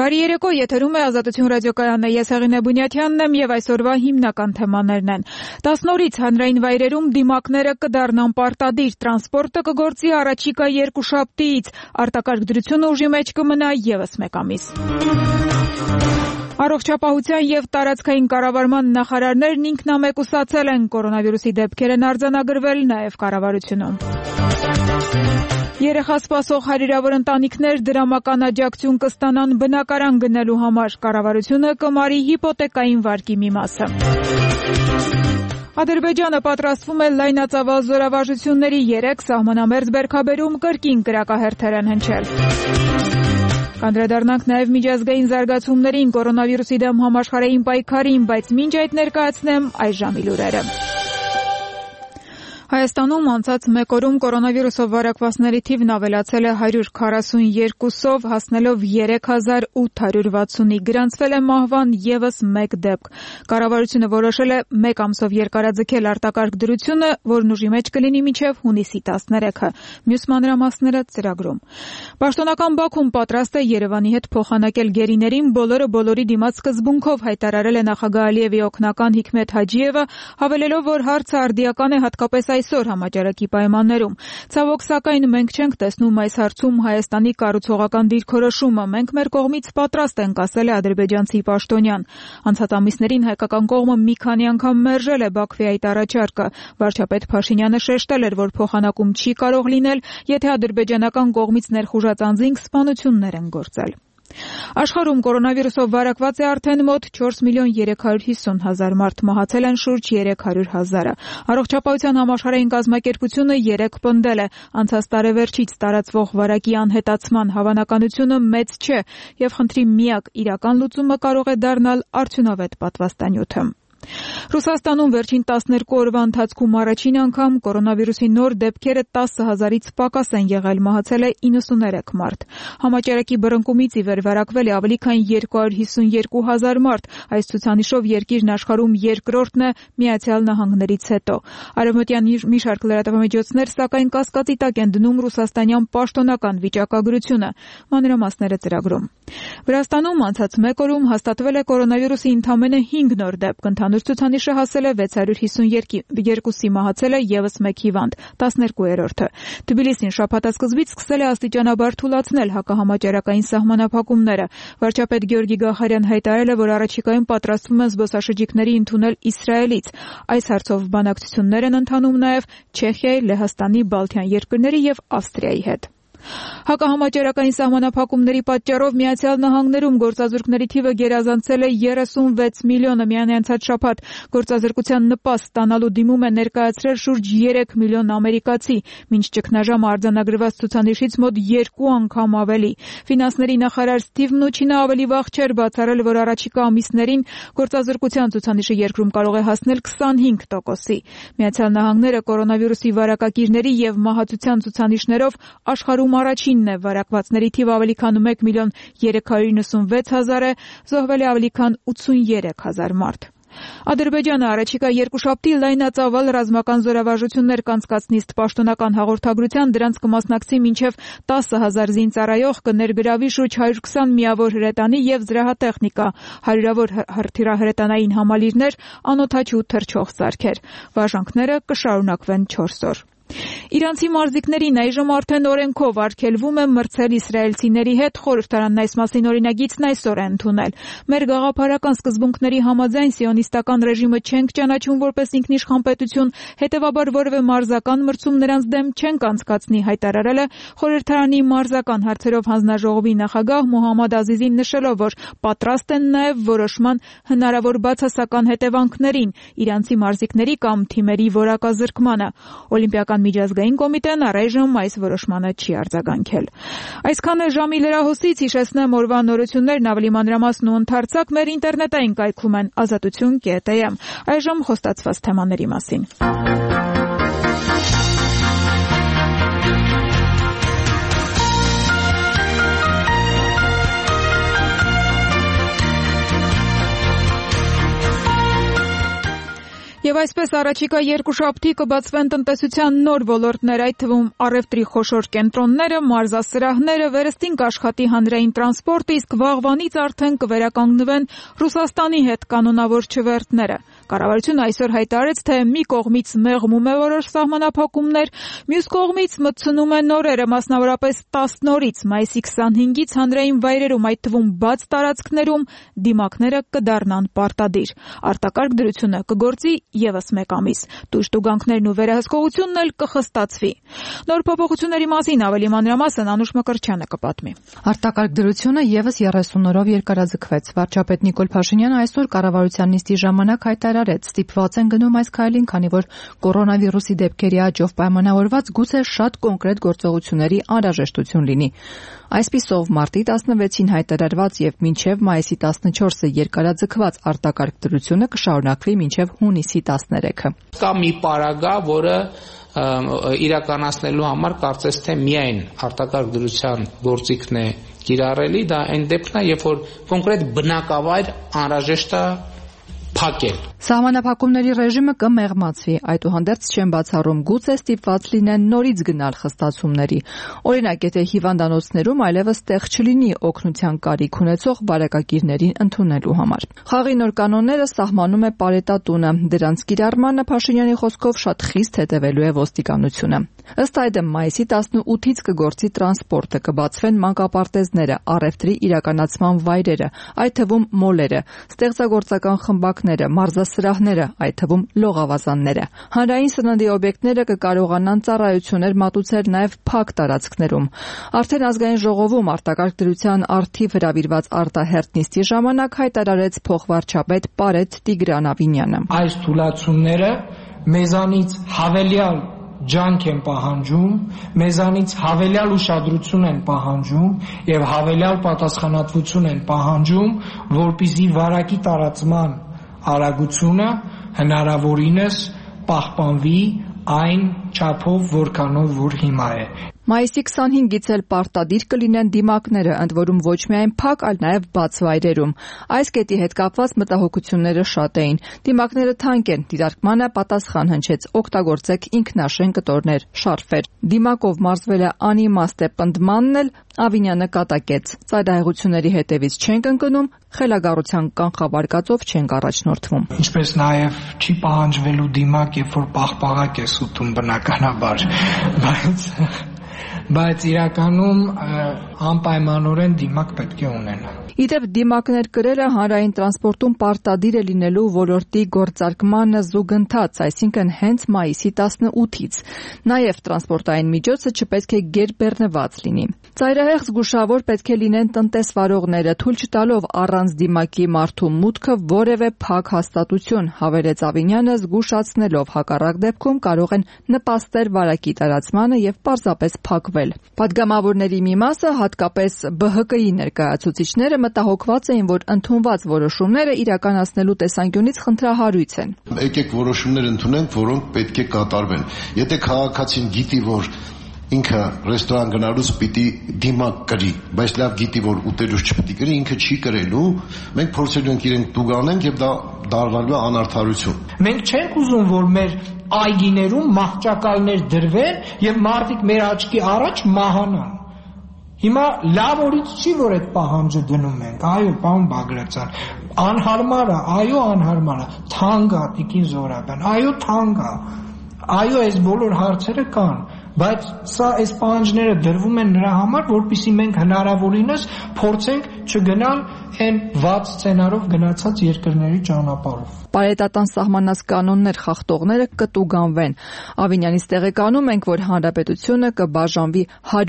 Բարի երեկո, եթերում է Ազատություն ռադիոկայանը, ես Հեղինե Բունյաթյանն եմ և այսօրվա հիմնական թեմաներն են։ 10 օրից հանրային վայրերում դիմակները կդառնան պարտադիր, տրանսպորտը կգործի առաջիկա երկուշաբթիից, արտակարգ դրությունը ուժի մեջ կմնա ևս մեկ ամիս։ Առողջապահության և տարածքային կառավարման նախարարներն ինքնամեկուսացել են, կորոնավիրուսի դեպքեր են արձանագրվել նաև կառավարությունում։ Երեխա սպասող հարյուրավոր ընտանիքներ դրամական աջակցություն կստանան բնակարան գնելու համար, կառավարությունը կմարի հիպոթեկային վարկի մի մասը։ Ադրբեջանը պատրաստվում է լայնածավալ զորավարժությունների 3 սահմանամերձ բերքաբերում կրկին կրակահերթեր են հնչել։ Կանդրադառնանք նաև միջազգային զարգացումներին, կորոնավիրուսի դեմ համաշխարհային պայքարին, բայց մինչ այդ ներկայացնեմ այս ժամի լուրերը։ Հայաստանում անցած մեկ օրում կորոնավիրուսով վարակվածների թիվն ավելացել է 142-ով, հասնելով 3860-ի, գրանցվել է մահվան ևս մեկ դեպք։ Կառավարությունը որոշել է մեկ ամսով երկարաձգել արտակարգ դրությունը, որն ուժի մեջ կլինի մինչև հունիսի 13-ը։ Մյուս մանրամասները ծրագրում։ Պաշտոնական Բաքուն պատրաստ է Երևանի հետ փոխանակել գերիներին, բոլորը բոլորի դիմաց սկզբունքով հայտարարել է նախագահ Ալիևի օգնական Հիքմեթ Հաջիևը, հավելելով, որ հարցը արդիական է հատկապես այսօր համաճարակի պայմաններում։ Ցավոք, սակայն մենք չենք տեսնում այս հարցում Հայաստանի կառուցողական դիրքորոշումը։ Մենք մեր կողմից պատրաստ ենք, ասել է ադրբեջանցի պաշտոնյան։ Անցած ամիսներին հայկական կողմը մի քանի անգամ մերժել է Բաքվի այդ առաջարկը։ Վարչապետ Փաշինյանը շեշտել էր, որ փոխանակում չի կարող լինել, եթե ադրբեջանական կողմից ներխուժած անձինք սպանություններ են գործել։ Աշխարհում կորոնավիրուսով վարակված է արդեն մոտ 4.350.000 մարդ, մահացել են շուրջ 300.000-ը։ Առողջապահության համաշխարհային կազմակերպությունը 3 պնդել է, անցած տարեվերջից տարածվող վարակի անհետացման հավանականությունը մեծ չէ և խնդրի միակ իրական լուծումը կարող է դառնալ արդյունավետ պատվաստանյութը։ Ռուսաստանում վերջին 12 օրվա ընթացքում առաջին անգամ կորոնավիրուսի նոր դեպքերը 10,000-ից պակաս են եղել, մահացել է 93 մարդ։ Համաճարակի բռնկումից ի վեր վարակվել է ավելի քան 252,000 մարդ, այս ցուցանիշով երկիրն աշխարհում երկրորդն է Միացյալ Նահանգներից հետո։ Արևմտյան մի շարք լրատվամիջոցներ սակայն կասկածի տակ են դնում ռուսաստանյան պաշտոնական վիճակագրությունը, մանրամասները ծրագրում։ Վրաստանում անցած մեկ օրում հաստատվել է կորոնավիրուսի ընդամենը 5 նոր դեպք, ընդհանուր ցուցանիշը հասել է 652-ի, մահացել է ևս մեկ հիվանդ, 12-րդը։ Թբիլիսին շաբաթասկզբից սկսել է աստիճանաբար թուլացնել հակահամաճարակային սահմանափակումները։ Վարչապետ Գյորգի Գախարյան հայտարարել է, որ առաջիկայում պատրաստվում են զբոսաշրջիկների ընդունել Իսրայելից։ Այս հարցով բանակցություններ են ընթանում նաև Չեխիայի, Լեհաստանի, Բալթյան երկրների և Ավստրիայի հետ։ Հակահամաճարակային սահմանափակումների պատճառով Միացյալ Նահանգներում գործազուրկների թիվը գերազանցել է 36 միլիոնը, միայն անցած շաբաթ գործազրկության նպաստ ստանալու դիմում է ներկայացրել շուրջ 3 միլիոն ամերիկացի, մինչ ճգնաժամը արձանագրված ցուցանիշից մոտ 2 անգամ ավելի։ Ֆինանսների նախարար Սթիվ Մնուչինը ավելի վաղ չէր բացառել, որ առաջիկա ամիսներին գործազրկության ցուցանիշը երկրում կարող է հասնել 25%-ի։ Միացյալ Նահանգները կորոնավիրուսի վարակակիրների և մահացության ցուցանիշներով աշխարհում առաջինն է, վարակվածների թիվը ավելի քան 1.396.000 է, զոհվել է ավելի քան 83,000 մարդ։ Ադրբեջանը առաջիկա երկուշաբթի լայնածավալ ռազմական զորավարժություններ կանցկացնի, ըստ պաշտոնական հաղորդագրության դրանց կմասնակցի մինչև 10,000 զինծառայող, կներգրավի շուրջ 120 միավոր հրետանի և զրահատեխնիկա, հարյուրավոր հրթիռահրետանային համալիրներ, անօդաչու թռչող սարքեր։ Վարժանքները կշարունակվեն 4 օր։ Իրանցի մարզիկներին այժմ արդեն օրենքով արգելվում է մրցել իսրայելցիների հետ, խորհրդարանն այս մասին օրինագիծն այսօր է ընդունել։ Մեր գաղափարական սկզբունքների համաձայն սիոնիստական ռեժիմը չենք ճանաչում որպես ինքնիշխան պետություն, հետևաբար որևէ մարզական մրցում նրանց դեմ չենք անցկացնի, հայտարարել է խորհրդարանի մարզական հարցերով հանձնաժողովի նախագահ Մոհամմադ Ազիզին, նշելով, որ պատրաստ են նաև որոշման հնարավոր բացասական հետևանքներին իրանցի մարզիկների կամ թիմերի որակազրկմանը։ Օլիմպիական միջազգային կոմիտեն առայժմ այս որոշմանը չի արձագանքել։ Այսքանը ժամի լրահոսից, հիշեցնեմ օրվա նորություններն ավելի մանրամասն ու ընդարձակ մեր ինտերնետային կայքում են azatutun.am։ Այժմ խոստացված թեմաների մասին։ Եվ այսպես առաջիկա երկուշաբթի կբացվեն տնտեսության նոր ոլորտներ, այդ թվում առևտրի խոշոր կենտրոնները, մարզասրահները, վերստին կաշխատի հանրային տրանսպորտը, իսկ վաղվանից արդեն կվերականգնվեն Ռուսաստանի հետ կանոնավոր չվերթները։ Կառավարությունը այսօր հայտարարեց, թե մի կողմից մեղմում է որոշ սահմանափակումներ, մյուս կողմից մտցնում է նորերը, մասնավորապես 10 նորից մայիսի 25-ից հանրային վայրերում, այդ թվում բաց տարածքներում, դիմակները կդառնան պարտադիր։ Արտակարգ դրությունը կգործի ևս մեկ ամիս։ Տուժտուգանքներն ու վերահսկողությունն էլ կխստացվի։ Նոր փոփոխությունների մասին ավելի մանրամասն Անուշ Մկրտչյանը կպատմի։ Արտակարգ դրությունը ևս 30 օրով երկարաձգվեց։ Վարչապետ Նիկոլ Փաշինյանը այսօր կառավարության նիստի ժամանակ հայտարարեց, ստիպված են գնում այս քայլին, քանի որ կորոնավիրուսի դեպքերի աճով պայմանավորված գուցե շատ կոնկրետ գործողությունների անհրաժեշտություն լինի։ Այսպիսով մարտի 16-ին հայտարարված եւ մինչեւ մայիսի 14-ը երկարաձգված արտակարգ դրությունը կշարունակվի մինչեւ հունիսի 13-ը։ Կա մի պարագա, որը իրականացնելու համար կարծես թե միայն արտակարգ դրության գործիքն է կիրառելի, դա այն դեպքն է, երբ որ կոնկրետ բնակավայր անհրաժեշտ է փակել։ Սահմանափակումների ռեժիմը կմեղմացվի, այդուհանդերձ չեն բացառում գուցե ստիպված լինեն նորից գնալ խստացումների։ Օրինակ, եթե հիվանդանոցներում այլևս տեղ չլինի օգնության կարիք ունեցող բարեկակիրներին ընդունելու համար։ Խաղի նոր կանոնները սահմանում է Պարետատունը։ Դրանց կիրառմանը Փաշինյանի խոսքով շատ խիստ հետևելու է ոստիկանությունը։ Ըստ այդմ մայիսի 18-ից կգործի տրանսպորտը, կբացվեն մանկապարտեզները, առևտրի իրականացման վայրերը, այդ թվում մոլերը, ստեղծագործական խմբակները, մարզասրահները, այդ թվում լողավազանները։ Հանրային սննդի օբյեկտները կկարողանան ծառայություններ մատուցել նաև փակ տարածքներում։ Արդեն ազգային ժողովում արտակարգ դրության առթիվ հրավիրված արտահերթ նիստի ժամանակ հայտարարեց փոխվարչապետ Պարետ Տիգրան Ավինյանը։ Այս թույլատությունները մեզանից հավելյալ ջանք են պահանջում, մեզանից հավելյալ ուշադրություն են պահանջում եւ հավելյալ պատասխանատվություն են պահանջում, որպեսզի վարակի տարածման արագությունը հնարավորինս պահպանվի այն չափով, որքանով որ հիմա է։ Մայիսի 25-ից էլ պարտադիր կլինեն դիմակները, ընդ որում ոչ միայն փակ, այլ նաև բաց վայրերում։ Այս կետի հետ կապված մտահոգությունները շատ էին։ Դիմակները թանկ են, դիտարկմանը պատասխան հնչեց, օգտագործեք ինքնաշեն կտորներ, շարֆեր։ Դիմակով մարզվել է անիմաստ է պնդմանն էլ Ավինյանը կատակեց։ Ծայրահեղությունների հետևից չենք ընկնում, խելագարության կանխավարկածով չենք առաջնորդվում։ Ինչպես նաև չի պահանջվելու դիմակ, երբ որ պաղպաղակ ես ուտում բնականաբար, բայց իրականում անպայմանորեն դիմակ պետք է ունենա։ Իդեպ դիմակներ կրելը հանրային տրանսպորտում պարտադիր է լինելու ոլորտի գործարկմանը զուգընթաց, այսինքն հենց մայիսի 18-ից։ Նաև տրանսպորտային միջոցը չպետք է գերբեռնված լինի։ Ծայրահեղ զգուշավոր պետք է լինեն տնտեսվարողները, թույլ չտալով առանց դիմակի մարդու մուտքը որևէ փակ հաստատություն, հավելեց Ավինյանը, զգուշացնելով հակառակ դեպքում կարող են նպաստել վարակի տարածմանը եւ պարզապես փակվել։ Պատգամավորների մի մասը, հատկապես ԲՀԿ-ի ներկայացուցիչները մտահոգված էին, որ ընդունված որոշումները իրականացնելու տեսանկյունից խնդրահարույց են։ Եկեք որոշումներ ընդունենք, որոնք պետք է կատարվեն։ Եթե քաղաքացին գիտի, որ ինքը ռեստորան գնալուց պիտի դիմակ կրի, բայց լավ գիտի, որ ուտելուց չպիտի կրի, ինքը չի կրելու, մենք փորձելու ենք իրենք տուգանենք եւ դա դառնալու է անարդարություն։ Մենք չենք ուզում, որ մեր այգիներում մահճակալներ դրվեն եւ մարդիկ մեր աչքի առաջ մահանան։ Հիմա լավ օրից չի, որ այդ պահանջը դնում ենք, այո, պարոն Բագրատյան, անհարմար է, այո, անհարմար է, թանկ է, Տիկին Զոհրաբյան, այո, թանկ է, այո, այս բոլոր հարցերը կան, բայց սա այս պահանջները դրվում են նրա համար, որպեսզի մենք հնարավորինս փորձենք չգնալ այն վատ սցենարով գնացած երկրների ճանապարհով։ Պարետատան սահմանած կանոններ խախտողները կտուգանվեն։ Ավինյանից տեղեկանում ենք, որ հանրապետությունը կբաժանվի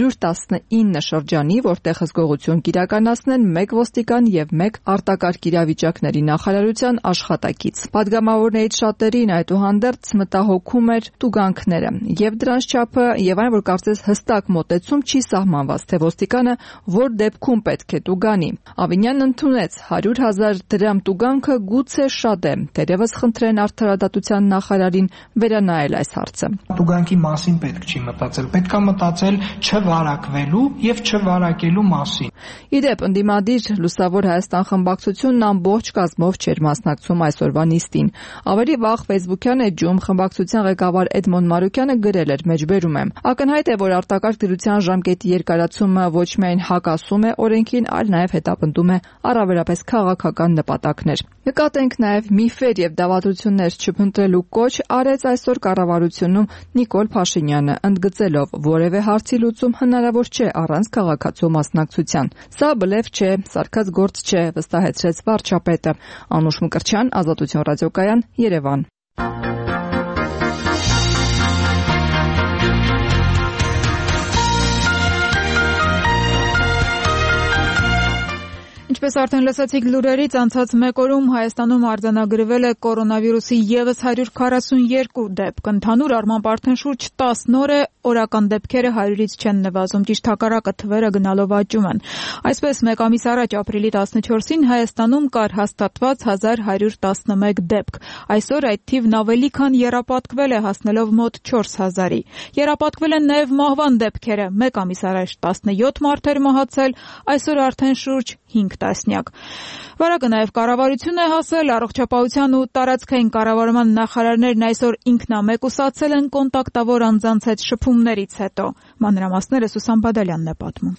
119 շրջանի, որտեղ հսկողություն կիրականացնեն 1 ոստիկան եւ 1 արտակարգ իրավիճակների նախարարության աշխատակից։ Պատգամավորներից շատերին այդուհանդերձ մտահոգում էր տուգանքները եւ դրանց չափը եւ այն, որ կարծես հստակ մոտեցում չի սահմանված, թե ոստիկանը որ դեպքում պետք է տուգանի։ Ավինյանն ընդունեց 100,000 դրամ տուգանքը գուցե շատ է, թերևս խնդրեն արդարադատության նախարարին վերանայել այս հարցը։ Տուգանքի մասին պետք չի մտածել, պետք է մտածել չվարակվելու եւ չվարակելու մասին։ Իդեպ ընդդիմադիր Լուսավոր Հայաստան խմբակցությունն ամբողջ կազմով չէր մասնակցում այսօրվա նիստին։ Ավելի վաղ Facebook-յան էջում խմբակցության ղեկավար Էդմոն Մարուկյանը գրել էր մեջբերում եմ. Ակնհայտ է, որ արտակարգ դրության ժամկետի երկարացումը ոչ միայն հակասում է օրենքին, այլ նաև հետապնդում է առավելապես քաղաքական նպատակներ։ Նկատենք նաև միֆեր եւ դավադրություններ չփնտրելու կոչ արեց այսօր կառավարությունում Նիկոլ Փաշինյանը, ընդգծելով, որևէ հարցի լուծում հնարավոր չէ առանց քաղաքացու մասնակցության։ Սա բլեֆ չէ, սարքած գործ չէ, վստահեցրեց վարչապետը։ Անուշ Մկրտչյան, Ազատություն ռադիոկայան, Երևան։ Ինչպես արդեն լսեցիք լուրերից, անցած մեկ օրում Հայաստանում արձանագրվել է կորոնավիրուսի ևս 142 դեպք։ Ընդհանուր առմամբ արդեն շուրջ 10 օր է օրական դեպքերը 100-ից չեն նվազում, ճիշտ հակառակը թվերը գնալով աճում են։ Այսպես, մեկ ամիս առաջ ապրիլի 14-ին Հայաստանում կար հաստատված 1111 դեպք։ Այսօր այդ թիվն ավելի քան եռապատկվել է, հասնելով մոտ 4000-ի։ Եռապատկվել են նաև մահվան դեպքերը։ Մեկ ամիս առաջ 17 մարդ էր մահացել, այսօր արդեն շուրջ 5 տասնյակ։ Վարակը նաև կառավարություն է հասել, առողջապահության ու տարածքային կառավարման նախարարներն այսօր ինքնամեկուսացել են կոնտակտավոր անձանց հետ շփումներից հետո։ Մանրամասները Սուսան Բադալյանն է պատմում։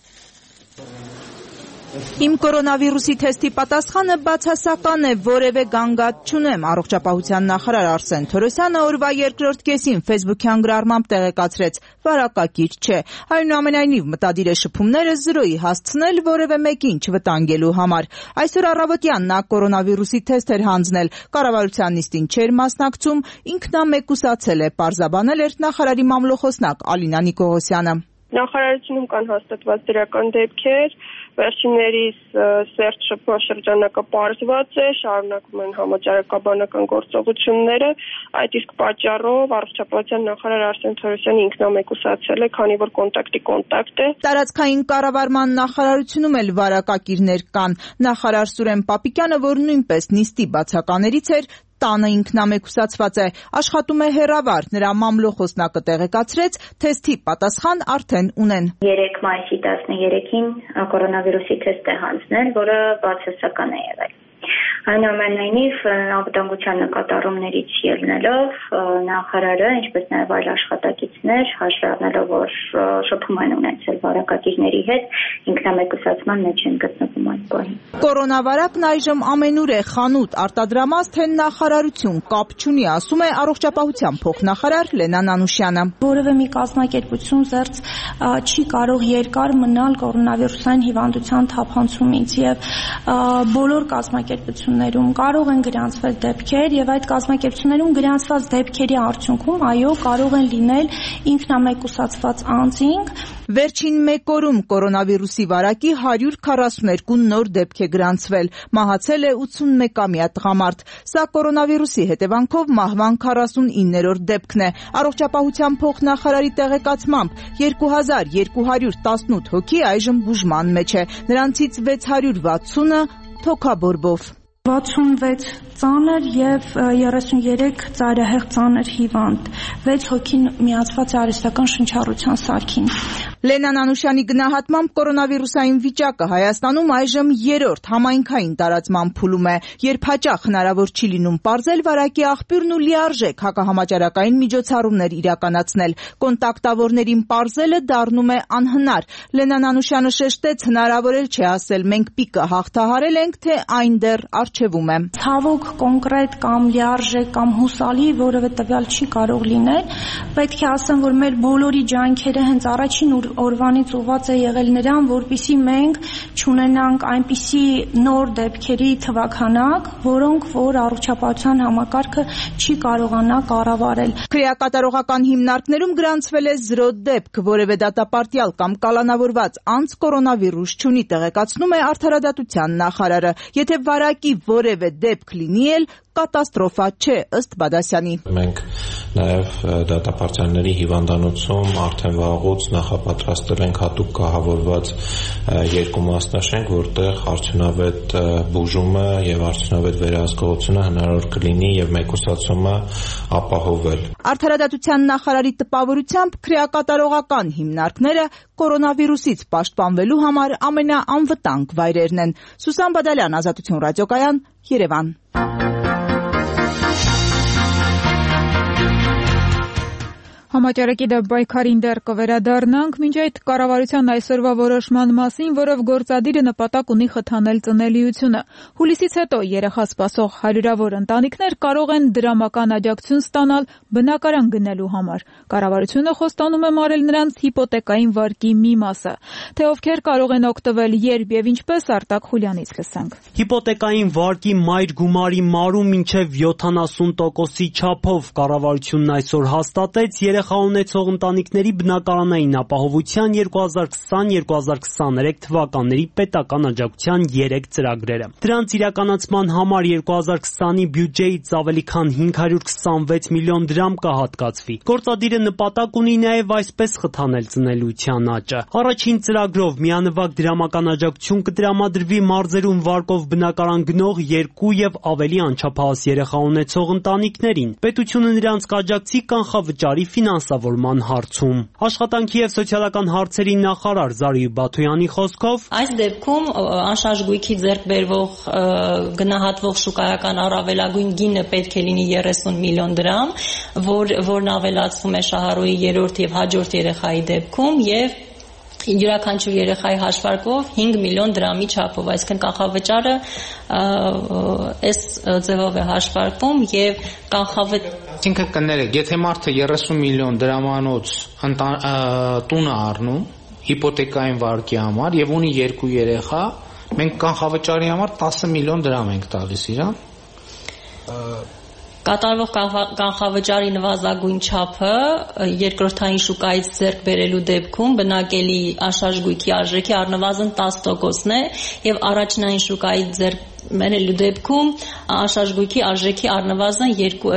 Իմ կորոնավիրուսի թեստի պատասխանը բացասական է, որևէ գանգատ չունեմ, առողջապահության նախարար Արսեն Թորոսյանը օրվա երկրորդ կեսին Facebook-յան գրառմամբ տեղեկացրեց, վարակակիր չէ։ Այնուամենայնիվ մտադիր է շփումները զրոյի հասցնել որևէ մեկին չվտանգելու համար։ Այսօր առավոտյան նա կորոնավիրուսի թեստ էր հանձնել, կառավարության նիստին չէր մասնակցում, ինքնամեկուսացել է, պարզաբանել էր նախարարի մամլոխոսնակ Ալինա Նիկողոսյանը։ Նախարարությունում կան հաստատված դրական դեպքեր, վերջիններիս սերտ շփման շրջանակը պարզված է, շարունակվում են համաճարակաբանական գործողությունները, այդ իսկ պատճառով առողջապահության նախարար Արսեն Թորոսյանը ինքնամեկուսացել է, քանի որ կոնտակտի կոնտակտ է։ Տարածքային կառավարման նախարարությունում էլ վարակակիրներ կան։ Նախարար Սուրեն Պապիկյանը, որ նույնպես նիստի բացականերից էր, տանը ինքնամեկուսացված է, աշխատում է հեռավար, նրա մամլոխոսնակը տեղեկացրեց, թեստի պատասխան արդեն ունեն։ 3 մայիսի 13-ին կորոնավիրուսի թեստ է հանձնել, որը բացասական է եղել։ Այնուամենայնիվ անվտանգության նկատառումներից ելնելով նախարարը, ինչպես նաև այլ աշխատակիցներ, հաշվի առնելով, որ շփում են ունեցել վարակակիրների հետ, ինքնամեկուսացման մեջ են գտնվում այդ պահին։ Կորոնավարակն այժմ ամենուր է, խանութ, արտադրամաս, թե նախարարություն կապ չունի, ասում է առողջապահության փոխնախարար Լենան Անուշյանը։ Որևէ մի կազմակերպություն զերծ չի կարող երկար մնալ կորոնավիրուսային հիվանդության թափանցումից եւ բոլոր կազմակերպություններում կարող են գրանցվել դեպքեր եւ այդ կազմակերպություններում գրանցված դեպքերի արդյունքում այո կարող են լինել ինքնամեկուսացված անձինք։ Վերջին մեկ օրում կորոնավիրուսի վարակի 142 նոր դեպք է գրանցվել, մահացել է 81-ամյա տղամարդ։ Սա կորոնավիրուսի հետևանքով մահվան 49-րդ դեպքն է։ Առողջապահության փոխնախարարի տեղեկացմամբ 2218 հոգի այժմ բուժման մեջ է, նրանցից 660-ը թոքաբորբով։ 66 ծանր եւ 33 ծայրահեղ ծանր հիվանդ, 6 հոգին միացված է արհեստական շնչառության սարքին։ Լենան Անուշյանի գնահատմամբ կորոնավիրուսային վիճակը Հայաստանում այժմ երրորդ համայնքային տարածման փուլում է, երբ հաճախ հնարավոր չի լինում պարզել վարակի աղբյուրն ու լիարժեք հակահամաճարակային միջոցառումներ իրականացնել։ Կոնտակտավորներին պարզելը դառնում է անհնար։ Լենան Անուշյանը շեշտեց, հնարավոր էլ չէ ասել մենք պիկը հաղթահարել ենք, թե այն դեռ առջևում է։ Ցավոք կոնկրետ կամ լիարժեք կամ հուսալի որևէ տվյալ չի կարող լինել։ Պետք է ասեմ, որ մեր բոլորի ջանքերը հենց առաջին օրվանից ուղղված է եղել նրան, որպեսզի մենք չունենանք այնպիսի նոր դեպքերի թվաքանակ, որոնք որ առողջապահության համակարգը չի կարողանա կառավարել։ Քրեակատարողական հիմնարկներում գրանցվել է 0 դեպք, որևէ դատապարտյալ կամ կալանավորված անձ կորոնավիրուս չունի, տեղեկացնում է Արդարադատության նախարարը։ Եթե վարակի որևէ դեպք լինի, Սականի էլ կատաստրոֆա չէ ըստ Բադասյանի։ Մենք նաև դատապարտյալների հիվանդանոցում արդեն վաղուց նախապատրաստել ենք հատուկ կահավորված 2 մասնաշենք, որտեղ արդյունավետ բուժումը եւ արդյունավետ վերահսկողությունը հնարավոր կլինի եւ մեկուսացումը ապահովել։ Արդարադատության նախարարի տպավորությամբ քրեակատարողական հիմնարկները կորոնավիրուսից պաշտպանվելու համար ամենաանվտանգ վայրերն են։ Սուսան Բադալյան, Ազատություն ռադիոկայան, Երևան։ Համաճարակի դեպ պայքարին դեռ կվերադառնանք, մինչ այդ կառավարության այսօրվա որոշման մասին, որով գործադիրը նպատակ ունի խթանել ծնելիությունը։ Հուլիսից հետո երեխա սպասող հարյուրավոր ընտանիքներ կարող են դրամական աջակցություն ստանալ բնակարան գնելու համար։ Կառավարությունը խոստանում է մարել նրանց հիպոթեկային վարկի մի մասը։ Թե ովքեր կարող են օգտվել, երբ եւ ինչպես, Արտակ Խուլյանից լսենք։ Հիպոթեկային վարկի մայր գումարի մարում մինչև 70%-ի չափով կառավարությունն այսօր հաստատեց երեխա ունեցող ընտանիքների բնակարանային ապահովության 2020-2023 թվականների պետական աջակցության 3 ծրագրերը։ Դրանց իրականացման համար 2020-ի բյուջեից ավելի քան 526 միլիոն դրամ կհատկացվի։ Գործադիրը նպատակ ունի նաև այսպես խթանել ծնելիության աճը։ Առաջին ծրագրով միանվագ դրամական աջակցություն կտրամադրվի մարզերում վարկով բնակարան գնող 2 եւ ավելի անչափահաս երեխա ունեցող ընտանիքներին։ Պետությունը նրանց կաջակցի կանխավճարի ֆինանսավորման հարցում։ Աշխատանքի եւ սոցիալական հարցերի նախարար Զարուհի Բաթոյանի խոսքով այս դեպքում անշարժ գույքի ձեռք բերվող գնահատվող շուկայական առավելագույն գինը պետք է լինի 30 միլիոն դրամ, որն ավելացվում է շահառուի 3-րդ եւ հաջորդ երեխայի դեպքում եւ յուրաքանչյուր երեխայի հաշվարկով 5 միլիոն դրամի չափով, այսինքն կանխավճարը այս ձևով է հաշվարկվում եւ Այսինքն կներեք, եթե մարդը 30 միլիոն դրամանոց տուն է առնում հիպոթեկային վարկի համար եւ ունի 2 երեխա, մենք կանխավճարի համար 10 միլիոն դրամ ենք տալիս իրան։ Կատարվող կանխավճարի նվազագույն չափը երկրորդային շուկայից ձեռք բերելու դեպքում բնակելի անշարժ գույքի արժեքի առնվազն 10%-ն է եւ առաջնային շուկայից ձեռք բերելու դեպքում անշարժ գույքի արժեքի առնվազն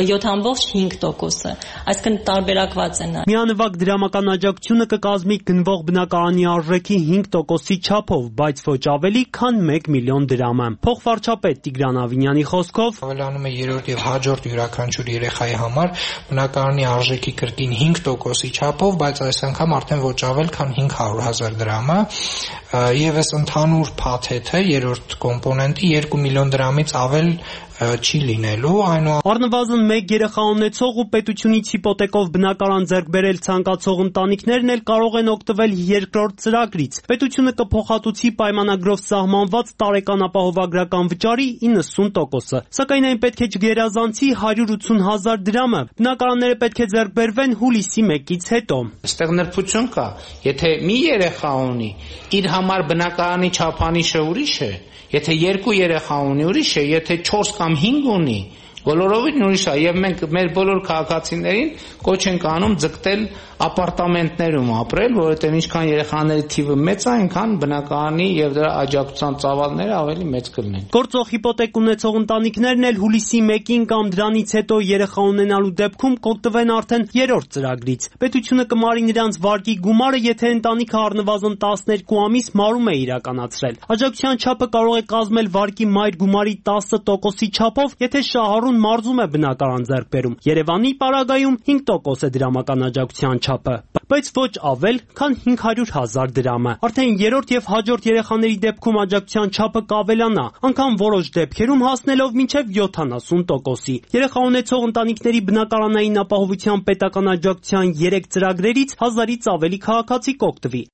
7.5%-ը, այսինքն տարբերակված են։ Միանվագ դրամական աջակցությունը կկազմի գնվող բնակարանի արժեքի 5%-ի չափով, բայց ոչ ավելի, քան 1 միլիոն դրամը։ Փոխվարչապետ Տիգրան Ավինյանի խոսքով ավելանում է 3-րդ եւ հաջորդ յուրաքանչյուր երեխայի համար բնակարանի արժեքի կրկին 5%-ի չափով, բայց այս անգամ արդեն ոչ ավել, քան 500,000 դրամը եւ այս ընդհանուր փաթեթը երրորդ կոմպոնենտի 2 միլիոն դրամից ավել չի լինելու, Առնվազն 1 երեխա ունեցող ու պետությունից հիպոթեկով բնակարան ձեռք բերել ցանկացող ընտանիքներն էլ կարող են օգտվել երկրորդ ծրագրից։ Պետությունը կփոխհատուցի պայմանագրով սահմանված տարեկան ապահովագրական վճարի 90%-ը, սակայն այն պետք է չգերազանցի 180,000 դրամը։ Բնակարանները պետք է ձեռք բերվեն հուլիսի 1-ից հետո։ Այստեղ նրբություն կա, եթե մի երեխա ունի, իր համար բնակարանի չափանիշը ուրիշ է, եթե 2 երեխա ունի ուրիշ է, եթե 4 կամ 5 ունի, բոլորովին ուրիշ է, եւ մենք մեր բոլոր քաղաքացիներին կոչ ենք անում ձգտել ապարտամենտներում ապրել, որովհետեւ ինչքան երեխաների թիվը մեծ է, այնքան բնակարանի եւ դրա աջակցության ծավալները ավելի մեծ կլինեն։ Գործող հիպոթեք ունեցող ընտանիքներն էլ հուլիսի 1-ին կամ դրանից հետո երեխա ունենալու դեպքում կօգտվեն արդեն երրորդ ծրագրից։ Պետությունը կմարի նրանց վարկի գումարը, եթե ընտանիքը առնվազն 12 ամիս մարում է իրականացրել։ Աջակցության չափը կարող է կազմել վարկի մայր գումարի 10%-ի չափով, եթե շահառուն մարզում է բնակարան ձեռք բերում։ Երևանի պարագայում 5% է դրամական աջակցության չափը, բայց ոչ ավել, քան 500,000 դրամը։ Արդեն երրորդ եւ հաջորդ երեխաների դեպքում աջակցության չափը կավելանա, անգամ որոշ դեպքերում հասնելով մինչեւ 70%-ի։ Երեխա ունեցող ընտանիքների բնակարանային ապահովության պետական աջակցության 3 ծրագրերից 1000-ից ավելի քաղաքացի կօգտվի։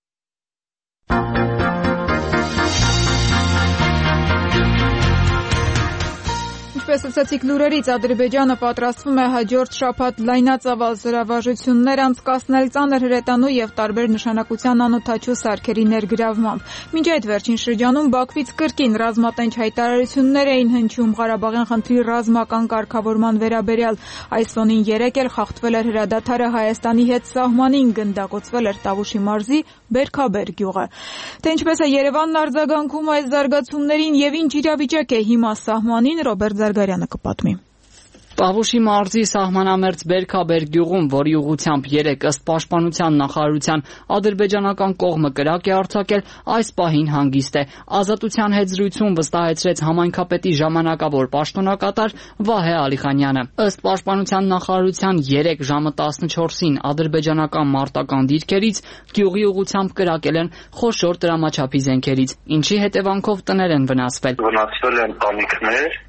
Ինչպես ասացիք լուրերից, Ադրբեջանը պատրաստվում է հաջորդ շաբաթ լայնածավալ զորավարժություններ անցկացնել ծանր հրետանու եւ տարբեր նշանակության անօդաչու սարքերի ներգրավմամբ։ Մինչ այդ վերջին շրջանում Բաքվից կրկին ռազմատենչ հայտարարություններ էին հնչում Ղարաբաղյան խնդրի ռազմական կարգավորման վերաբերյալ։ Այս ֆոնին 3 էլ խախտվել էր հրադադարը Հայաստանի հետ սահմանին, գնդակոծվել էր Տավուշի մարզի Բերքաբեր գյուղը։ Թե ինչպես է Երևանն արձագանքում այս զարգացումներին եւ ինչ իրավիճակ է հիմա սահմանին, Ռոբերտ Զարգարյանը կպատմի։ Տավուշի մարզի սահմանամերձ Բերքաբեր գյուղում, որի ուղղությամբ 3 ըստ Պաշտպանության նախարարության ադրբեջանական կողմը կրակ է արձակել, այս պահին հանգիստ է։ Ազատության հետ զրույցում վստահեցրեց համայնքապետի ժամանակավոր պաշտոնակատար Վահե Ալիխանյանը։ Ըստ Պաշտպանության նախարարության 3 ժամը 14-ին ադրբեջանական մարտական դիրքերից գյուղի ուղղությամբ կրակել են խոշոր տրամաչափի զենքերից, ինչի հետևանքով տներ են վնասվել։ Վնասվել են տանիքներ,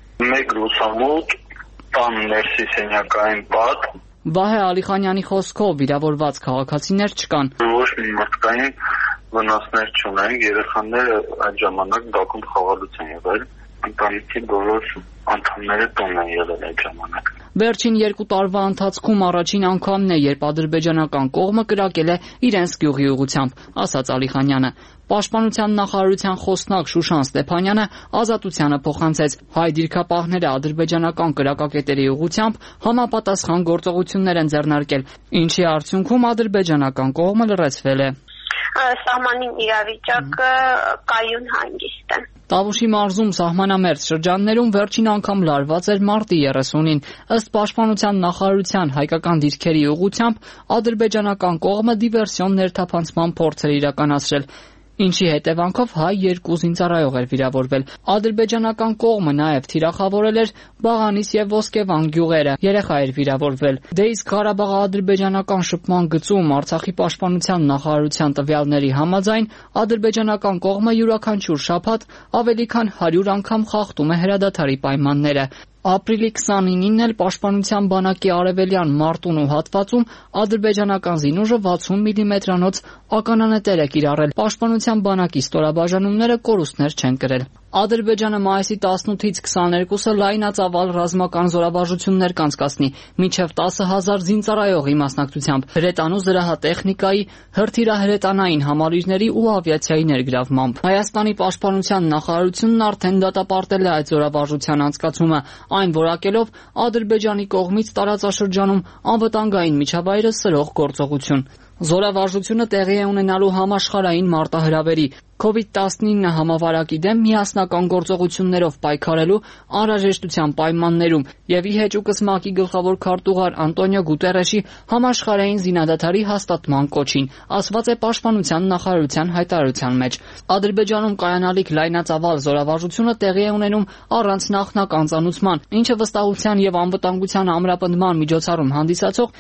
1 լուսամուտ, տան ներսի սենյակային պատ։ Վահե Ալիխանյանի խոսքով վիրավորված քաղաքացիներ չկան։ Ոչ մի մարդկային վնասներ չունեն, երեխաները այդ ժամանակ բակում խաղալուց են եղել, ընտանիքի բոլոր անդամները տուն են եղել այդ ժամանակ։ Վերջին 2 տարվա ընթացքում առաջին անգամն է, երբ ադրբեջանական կողմը կրակել է իրենց գյուղի ուղղությամբ, ասաց Ալիխանյանը։ Պաշտպանության նախարարության խոսնակ Շուշան Ստեփանյանը Ազատությանը փոխանցեց. հայ դիրքապահները ադրբեջանական կրակակետերի ուղղությամբ համապատասխան գործողություններ են ձեռնարկել, ինչի արդյունքում ադրբեջանական կողմը լրացվել է։ Սահմանին իրավիճակը կայուն հանգիստ է։ Տավուշի մարզում սահմանամերձ շրջաններում վերջին անգամ լարված էր մարտի 30-ին։ Ըստ Պաշտպանության նախարարության հայկական դիրքերի ուղղությամբ ադրբեջանական կողմը դիվերսիոն ներթափանցման փորձ էր իրականացրել, ինչի հետևանքով հայ 2 զինծառայող էր վիրավորվել։ Ադրբեջանական կողմը նաև թիրախավորել էր Բաղանիս եւ Ոսկեվան գյուղերը, երեխա էր վիրավորվել։ Դե իսկ Ղարաբաղի ադրբեջանական շփման գծում Արցախի պաշտպանության նախարարության տվյալների համաձայն ադրբեջանական կողմը յուրաքանչյուր շաբաթ ավելի քան 100 անգամ խախտում է հրադադարի պայմանները։ Ապրիլի 29-ին էլ Պաշտպանության բանակի արևելյան Մարտունու հատվածում ադրբեջանական զինուժը 60 մմ-անոց ականանետեր է կիրառել։ Պաշտպանության բանակի ստորաբաժանումները կորուստներ չեն կրել։ Ադրբեջանը մայիսի 18-ից 22-ը լայնածավալ ռազմական զորավարժություններ կանցկացնի, մինչև 10,000 զինծառայողի մասնակցությամբ, հրետանու զրահատեխնիկայի, հրթիռահրետանային համալիրների ու ավիացիայի ներգրավմամբ։ Հայաստանի պաշտպանության նախարարությունն արդեն դատապարտել է այդ զորավարժության անցկացումը, այն որակելով Ադրբեջանի կողմից տարածաշրջանում անվտանգային միջավայրը սրող գործողություն։ Զորավարժությունը տեղի է ունենալու համաշխարհային մարտահրավերի COVID-19 համավարակի դեմ միասնական գործողություններով պայքարելու անհրաժեշտության պայմաններում եւ ի հեճուկս ՄԱԿ-ի գլխավոր քարտուղար Անտոնիո Գուտերեշի համաշխարհային զինադադարի հաստատման կոչին, ասված է Պաշտպանության նախարարության հայտարարության մեջ։ Ադրբեջանում կայանալիք լայնածավալ զորավարժությունը տեղի է ունենում առանց նախնական ծանուցման, ինչը վստահության եւ անվտանգության ամրապնդման միջոցառում հանդիսացող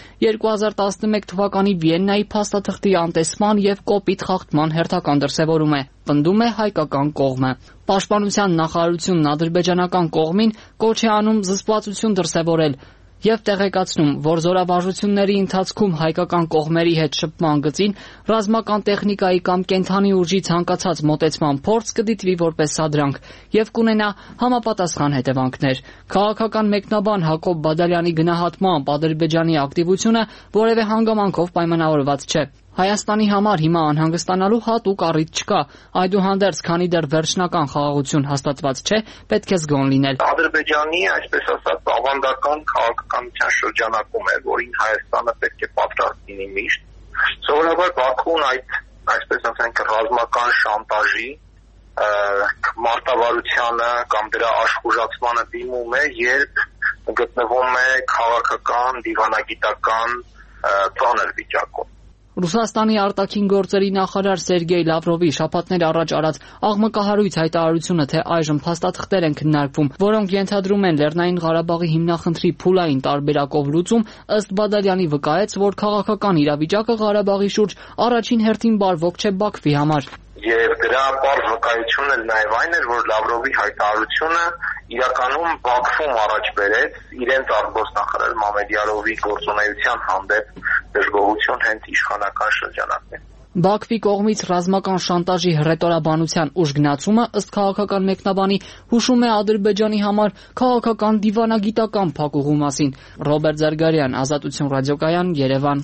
2011 թվականի Վիեննայի փաստաթղթի անտեսման եւ կոպիտ խախտման հերթական դրսեւորում է, պնդում է հայկական կողմը։ Պաշտպանության նախարարությունն ադրբեջանական կողմին կոչ է անում զսպվածություն դրսևորել եւ տեղեկացնում, որ զորավարժությունների ընթացքում հայկական կողմերի հետ շփման գծին ռազմական տեխնիկայի կամ կենթանի ուժի ցանկացած մոտեցման փորձ կդիտվի որպես սադրանք եւ կունենա համապատասխան հետևանքներ։ Քաղաքական մեկնաբան Հակոբ Բադալյանի գնահատմամբ Ադրբեջանի ակտիվությունը որևէ հանգամանքով պայմանավորված չէ։ Հայաստանի համար հիմա անհանգստանալու հատուկ առիթ չկա, այդուհանդերձ, քանի դեռ վերջնական խաղաղություն հաստատված չէ, պետք է զգոն լինել։ Ադրբեջանի, այսպես ասած, ավանդական քաղաքականության շրջանակում է, որին Հայաստանը պետք է պատրաստ լինի միշտ։ Սովորաբար Բաքուն այդ, այսպես ասենք, ռազմական շանտաժի, մարտավարությանը կամ դրա աշխուժացմանը դիմում է, երբ գտնվում է քաղաքական, դիվանագիտական ծանր վիճակում։ Ռուսաստանի արտաքին գործերի նախարար Սերգեյ Լավրովի շաբաթներ առաջ արած աղմկահարույց հայտարարությունը, թե այժմ փաստաթղթեր են քննարկվում, որոնք ենթադրում են Լեռնային Ղարաբաղի հիմնախնդրի փուլային տարբերակով լուծում, ըստ Բադալյանի վկայեց, որ քաղաքական իրավիճակը Ղարաբաղի շուրջ առաջին հերթին բարվոք չէ Բաքվի համար։ Եվ դրա պարզ վկայությունն էլ նաև այն էր, որ Լավրովի հայտարարությունը իրականում Բաքվում առաջ բերեց իրենց արտգործնախարար Մամեդյարովի գործունեության հանդեպ դժգոհություն հենց իշխանական շրջանակներում։ Բաքվի կողմից ռազմական շանտաժի հռետորաբանության ուժգնացումը, ըստ քաղաքական մեկնաբանի, հուշում է Ադրբեջանի համար քաղաքական դիվանագիտական փակուղու մասին։ Ռոբերտ Զարգարյան, Ազատություն ռադիոկայան, Երևան։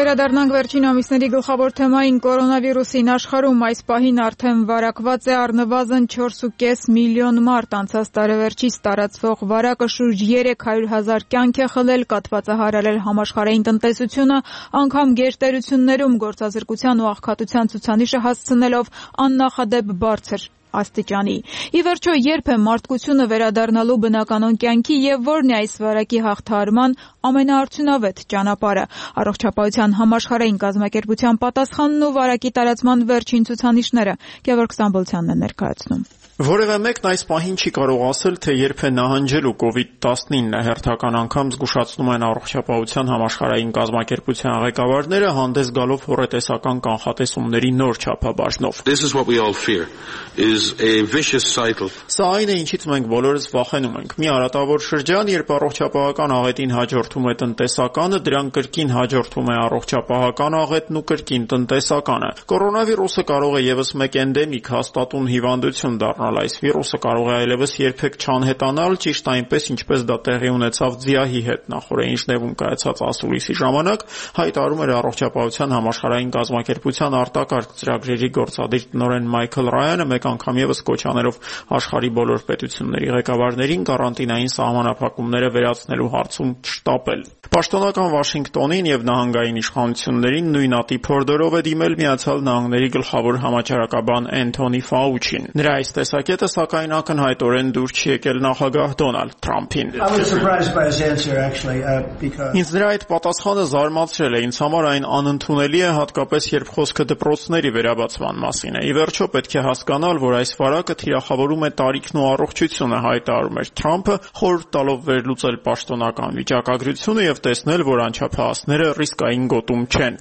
Վերադառնանք վերջին ամիսների գլխավոր թեմային կորոնավիրուսին աշխարհում այս պահին արդեն վարակված է առնվազն 4.5 միլիոն մարդ, անցած տարեվերջից տարածվող վարակը շուրջ 300,000 կյանք է խլել, կաթվածահարել համաշխարհային տնտեսությունը, անգամ գերտերություններում գործազրկության ու աղքատության ցուցանիշը հասցնելով աննախադեպ բարձր աստիճանի։ Ի վերջո, երբ է մարդկությունը վերադառնալու բնականոն կյանքի եւ որն է այս վարակի հաղթահարման ամենաարդյունավետ ճանապարհը։ Առողջապահության համաշխարհային կազմակերպության պատասխանն ու վարակի տարածման վերջին ցուցանիշները Գևորգ Ստամբոլցյանն է ներկայացնում։ Որևէ մեկն այս պահին չի կարող ասել, թե երբ է նահանջելու COVID-19-ը, հերթական անգամ զգուշացնում են առողջապահության համաշխարհային կազմակերպության ղեկավարները, հանդես գալով հոռետեսական կանխատեսումների նոր չափաբաժնով։ Սա այն է, ինչից մենք բոլորս վախենում ենք։ Մի արատավոր շրջան, երբ առողջապահական աղետին հաջորդում է տնտեսականը, դրան կրկին հաջորդում է առողջապահական աղետն ու կրկին տնտեսականը։ Կորոնավիրուսը կարող է եւս մեկ էնդեմիկ հաստատուն հիվանդություն դառնալ։ Այս վիրուսը կարող է այլևս երբեք չանհետանալ, ճիշտ այնպես, ինչպես դա տեղի ունեցավ ձիահի հետ նախորդին Ժնևում կայացած ասուլիսի ժամանակ, հայտարարում էր առողջապահության համաշխարհային կազմակերպության արտակարգ ծրագրերի գործադիր տնօրեն Մայքլ Ռայանը, մեկ անգամ եւս կոչ աներով աշխարհի բոլոր պետությունների ղեկավարներին կարանտինային սահմանափակումները վերացնելու հարցում չշտապել։ Պաշտոնական Վաշինգտոնին եւ նահանգային իշխանություններին նույն ատիպ հորդորով է դիմել Միացյալ Նահանգների գլխավոր համաճարակաբան Էնթոնի Ֆաուչին։ Նրա այս տեսակետը սակայն ակնհայտորեն դուր չի եկել նախագահ Դոնալդ Թրամփին։ Ինձ նրա այդ պատասխանը զարմացրել է, ինձ համար այն անընդունելի է, հատկապես երբ խոսքը դպրոցների վերաբացման մասին է։ Ի վերջո պետք է հասկանալ, որ այս վարակը թիրախավորում է տարիքն ու առողջությունը, հայտարարում էր Թրամփը, խորհուրդ տալով վերլուծել պաշտոնական վիճակագրությունը եւ տեսնել, որ անչափահասները ռիսկային գոտում չեն։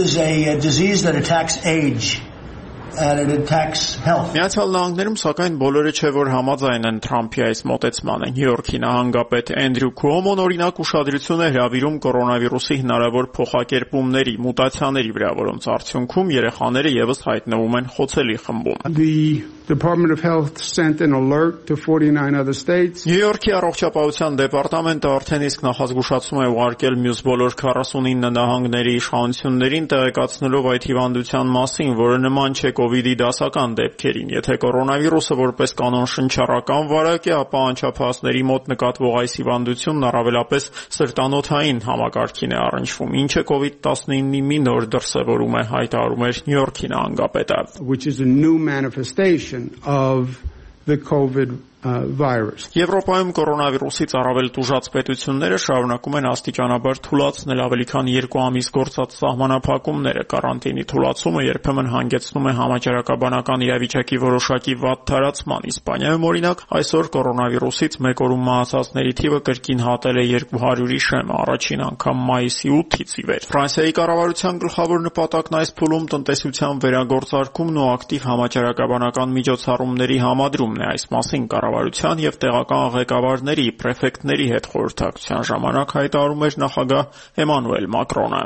Միացյալ Նահանգներում սակայն բոլորը չէ, որ համաձայն են Թրամփի այս մոտեցմանը։ Նյու Յորքի նահանգապետ Էնդրյու Քուոմոն օրինակ ուշադրություն է հրավիրում կորոնավիրուսի հնարավոր փոխակերպումների, մուտացիաների վրա, որոնց արդյունքում երեխաները եւս հայտնվում են խոցելի խմբում։ Department of Health sent an alert to 49 other states. Նյու Յորքի առողջապահության դեպարտամենտը արդեն իսկ նախազգուշացում է ուղարկել մյուս բոլոր 49 նահանգների իշխանություններին, տեղեկացնելով այդ հիվանդության մասին, որը նման չէ COVID-ի դասական դեպքերին։ Եթե կորոնավիրուսը որպես կանոն շնչառական վարակ է, ապա անչափահասների մոտ նկատվող այս հիվանդությունն առավելապես սրտանոթային համակարգին է առնչվում, ինչը COVID-19-ի մի նոր դրսևորում է, հայտարարում էր Նյու Յորքի նահանգապետը։ Which is a new manifestation of the COVID virus. Եվրոպայում կորոնավիրուսից առավել տուժած պետությունները շարունակում են աստիճանաբար թուլացնել ավելի քան 2 ամիս գործած սահմանափակումները։ Կարանտինի թուլացումը երբեմն հանգեցնում է համաճարակաբանական իրավիճակի որոշակի վատ թարացման։ Իսպանիայում օրինակ այսօր կորոնավիրուսից մեկ օրում մահացածների թիվը կրկին հատել է 200-ի շեմը, առաջին անգամ մայիսի 8-ից ի վեր։ Ֆրանսիայի կառավարության գլխավոր նպատակն այս փուլում տնտեսության վերագործարկումն ու ակտիվ համաճարակաբանական միջոցառումների համադրումն է։ Այս մասին կառավարության եւ տեղական ղեկավարների, պրեֆեկտների հետ խորհրդակցության ժամանակ հայտարարում էր նախագահ Էմանուել Մակրոնը։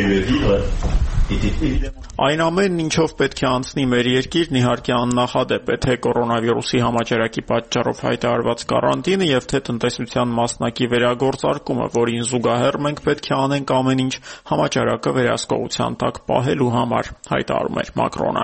Այն ամենն, ինչով պետք է անցնի մեր երկիրն, իհարկե աննախադեպ է, թե կորոնավիրուսի համաճարակի պատճառով հայտարարված կարանտինը եւ թե տնտեսության մասնակի վերագործարկումը, որին զուգահեռ մենք պետք է անենք ամեն ինչ համաճարակը վերահսկողության տակ պահելու համար, հայտարարում էր Մակրոնը։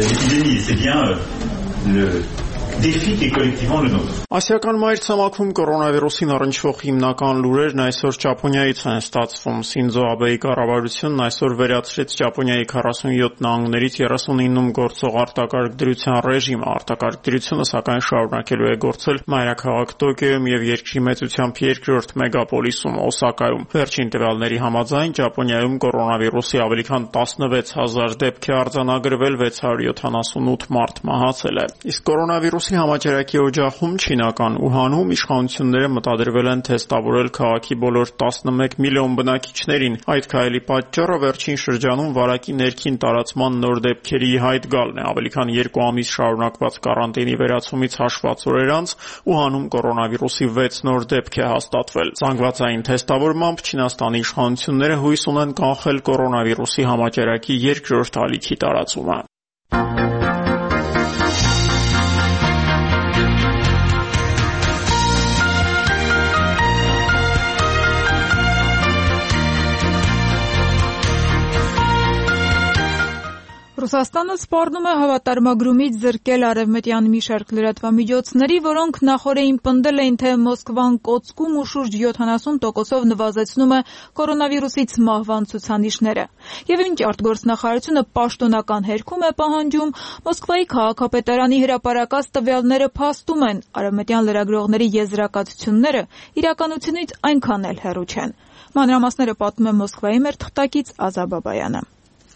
Ասիական մայրցամաքում կորոնավիրուսին առնչվող հիմնական լուրերն այսօր Ճապոնիայից են ստացվում։ Սինձո Աբեի կառավարությունն այսօր վերացրեց Ճապոնիայի 47 նահանգներից 39-ում գործող արտակարգ դրության ռեժիմը։ Արտակարգ դրությունը սակայն շարունակելու է գործել մայրաքաղաք Տոկիոյում եւ երկրի մեծությամբ երկրորդ մեգապոլիսում Օսակայում։ Վերջին տվյալների համաձայն Ճապոնիայում կորոնավիրուսի ավելի քան 16000 դեպք է արձանագրվել, 678 մարդ մահացել է։ Իսկ կորոնավիրուսի համաճարակի օջախում Չինական Ուհանում իշխանությունները մտադրվել են թեստավորել քաղաքի բոլոր 11 միլիոն բնակիչներին։ Այդ քայլի պատճառը վերջին շրջանում վարակի ներքին տարածման նոր դեպքերի հայտ գալն է։ Ավելի քան 2 ամիս շարունակված կարանտինի վերացումից հաշված օրեր անց Ուհանում կորոնավիրուսի 6 նոր դեպք է հաստատվել։ Զանգվածային թեստավորմամբ Չինաստանի իշխանությունները հույս ունեն կանխել կորոնավիրուսի համաճարակի երկրորդ ալիքի տարածումը։ Ռուսաստանը սպառնում է հավատարմագրումից զրկել արևմտյան մի շարք լրատվամիջոցների, որոնք նախորդին պնդել էին, թե Մոսկվան կոծկում ու շուրջ 70%-ով նվազեցնում է կորոնավիրուսից մահվան ցուցանիշները։ Եվ ինչ արտգործնախարարությունը պաշտոնական հերքում է պահանջում, Մոսկվայի քաղաքապետարանի հրապարակած տվյալները փաստում են, արևմտյան լրագրողների եզրակացությունները իրականությունից այնքան էլ հեռու չեն։ Մանրամասները պատմում է Մոսկվայի մեր թղթակից Ազա Բաբայանը։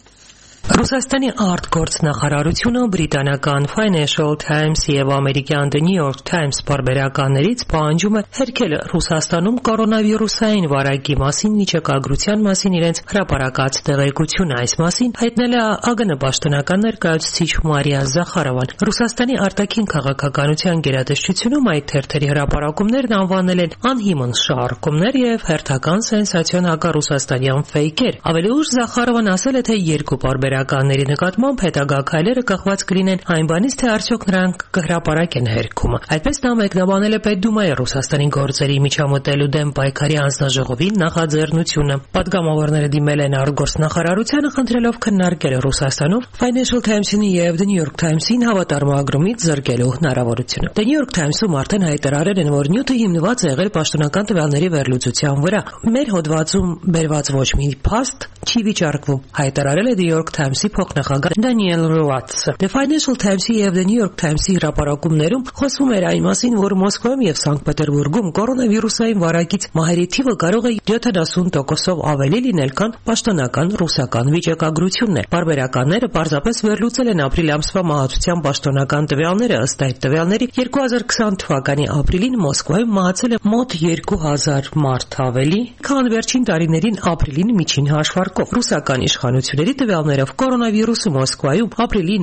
Ռուսաստանի արտգործնախարարությունը բրիտանական Financial Times եւ ամերիկյան The New York Times պարբերականներից պահանջում է հերքել Ռուսաստանում կորոնավիրուսային վարակի մասին վիճակագրության մասին իրենց հրապարակած տեղեկությունը։ Այս մասին հայտնել է ԱԳՆ պաշտոնական ներկայացուցիչ Մարիա Զախարովան։ Ռուսաստանի արտաքին քաղաքականության գերատեսչությունում այդ թերթերի հրապարակումներն անվանել են անհիմն շարժումներ եւ հերթական սենսացիոն հակառուսաստանյան ֆեյքեր։ Ավելի ուշ Զախարովան ասել է, թե երկու պարբերականների նկատմամբ հետագա քայլերը կախված կլինեն այն բանից, թե արդյոք նրանք կհրապարակեն հերքումը։ Այդպես նա մեկնաբանել է Պետդումայի Ռուսաստանի գործերի միջամտելու դեմ պայքարի անձնաժողովի նախաձեռնությունը։ Պատգամավորները դիմել են արտգործնախարարությանը, խնդրելով քննարկել Ռուսաստանում Financial Times-ին եւ The New York Times-ին հավատարմագրումից զրկելու հնարավորությունը։ The New York Times-ում արդեն հայտարարել են, որ նյութը հիմնված է եղել պաշտոնական տվյալների վերլուծության վրա։ Մեր հոդվածում բերված ոչ մի փաստ չի վիճարկվում, հայտարարել է The New York Times-ի փոխնախագահ Դանիել Ռուատսը։ The Financial Times-ի եւ The New York Times-ի հրապարակումներում խոսվում էր այն մասին, որ Մոսկվայում եւ Սանկտ Պետերբուրգում կորոնավիրուսային վարակից մահերի թիվը կարող է 70%-ով ավելի լինել, քան պաշտոնական ռուսական վիճակագրությունն է։ Պարբերականները պարզապես վերլուծել են ապրիլ ամսվա մահացության պաշտոնական տվյալները։ Ըստ այդ տվյալների 2020 թվականի ապրիլին Մոսկվայում մահացել է մոտ 2000 մարդ ավելի, քան վերջին տարիներին ապրիլին միջին հաշվարկով։ Ռուսական իշխանությունների տվյալներով կորոնավիրուսը Մոսկվայում ապրիլին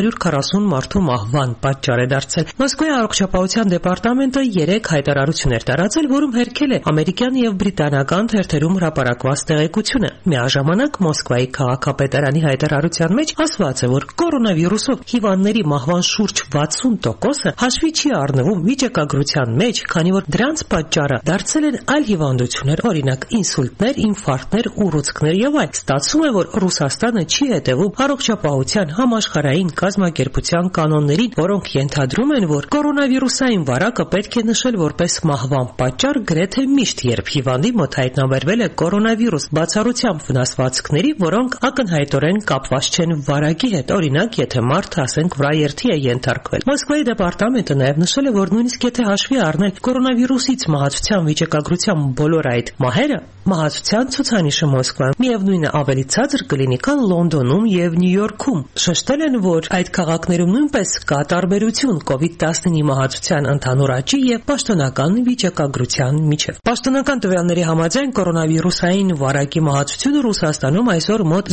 640 մարդու մահվան պատճառ է դարձել։ Մոսկվայի առողջապահության դեպարտամենտը 3 հայտարարություն էր տարածել, որում հերքել է ամերիկյան եւ բրիտանական թերթերում հրապարակված տեղեկությունը։ Միաժամանակ Մոսկվայի քաղաքապետարանի հայտարարության մեջ ասված է, որ կորոնավիրուսով հիվանդների մահվան շուրջ 60%-ը հաշվի չի առնվում վիճակագրության մեջ, քանի որ դրանց պատճառը դարձել են այլ հիվանդություններ, օրինակ ինսուլտներ, ինֆարկտներ, ուռուցքներ եւ այլ։ Ստացվում է, որ Ռուսաստանը չի հետևում առողջապահության համաշխարհային կազմակերպության կանոններին, որոնք ենթադրում են, որ կորոնավիրուսային վարակը պետք է նշել որպես մահվան պատճառ գրեթե միշտ, երբ հիվանդի մոտ հայտնաբերվել է կորոնավիրուս, բացառությամբ վնասվածքների, որոնք ակնհայտորեն կապված չեն վարակի հետ, օրինակ, եթե մարդը, ասենք, վրաերթի է ենթարկվել։ Մոսկվայի դեպարտամենտը նաև նշել է, որ նույնիսկ եթե հաշվի առնել կորոնավիրուսից մահացության վիճակագրության բոլոր այդ մահերը, մահացության ցուցանիշը Մոսկվայում միևնույնն է ավելի ցածր կլինի, քան Լոնդոնում եւ Նյու Յորքում։ Շեշտել են, որ այդ քաղաքներում նույնպես կա տարբերություն COVID-19 մահացության ընդհանուր աճի եւ պաշտոնական վիճակագրության միջեւ։ Պաշտոնական տվյալների համաձայն կորոնավիրուսային վարակի մահացությունը Ռուսաստանում այսօր մոտ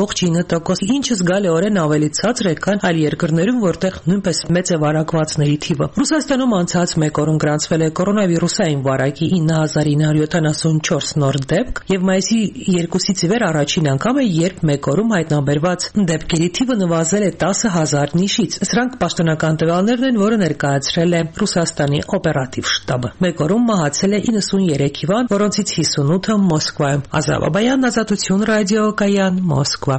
0.9%, ինչը զգալիորեն ավելի ցածր է, քան այլ երկրներում, որտեղ նույնպես մեծ է վարակվածների թիվը։ Ռուսաստանում անցած մեկ օրում գրանցվել է կորոնավիրուսային վարակի 9974 նոր դեպք եւ մայիսի 2-ից ի վեր առաջին անգամ է, երբ մեկ օրում հայտնաբերված դեպքերի թիվը նվազել է 10000 նիշից։ Սրանք պաշտոնական տվյալներն են, որը ներկայացրել է Ռուսաստանի օպերատիվ շտաբը։ Մեկ օրում մահացել է 93 հիվանդ, որոնցից 58-ը Մոսկվայում։ Ազա Բաբայան, Ազատություն ռադիոկայան, Մոսկվա։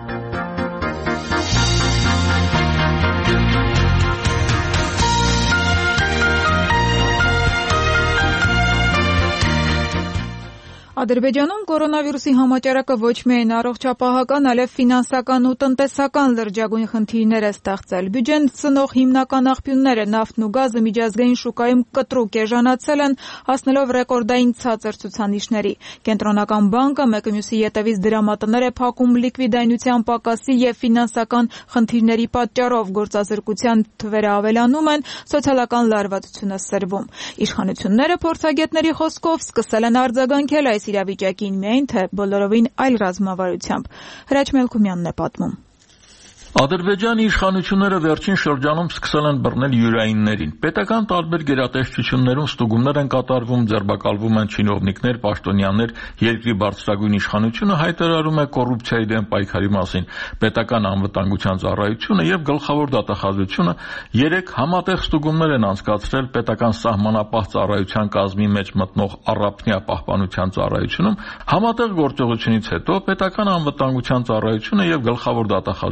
Ադրբեջանում կորոնավիրուսի համաճարակը ոչ միայն առողջապահական, այլև ֆինանսական ու տնտեսական լրջագույն խնդիրներ է ստեղծել։ Բյուջեն ծնող հիմնական աղբյուրները նավթն ու գազը միջազգային շուկայում կտրուկ էժանացել են, հասնելով ռեկորդային ցածր ցուցանիշների։ Կենտրոնական բանկը մեկը մյուսի ետևից դրամատներ է փակում լիկվիդայնության պակասի եւ ֆինանսական խնդիրների պատճառով, գործազրկության թվերը ավելանում են, սոցիալական լարվածությունը սրվում։ Իշխանությունները փորձագետների խոսքով սկսել են արձագանքել այս իրավիճակին միայն թե բոլորովին այլ ռազմավարությամբ։ Հրաչ Մելքումյանն է պատմում։ Ադրբեջանի իշխանությունները վերջին շրջանում սկսել են բռնել յուրայիններին։ Պետական տարբեր գերատեսչություններում ստուգումներ են կատարվում, ձերբակալվում են չինովնիկներ, պաշտոնյաներ, երկրի բարձրագույն իշխանությունը հայտարարում է կոռուպցիայի դեմ պայքարի մասին։ Պետական անվտանգության ծառայությունը եւ գլխավոր դատախազությունը 3 համատեղ ստուգումներ են անցկացրել պետական սահմանապահ ծառայության կազմի մեջ մտնող առափնյա պահպանության ծառայությունում։ Համատեղ գործողությունից հետո պետական անվտանգության ծառայությունը եւ գլխավոր դատախազությունը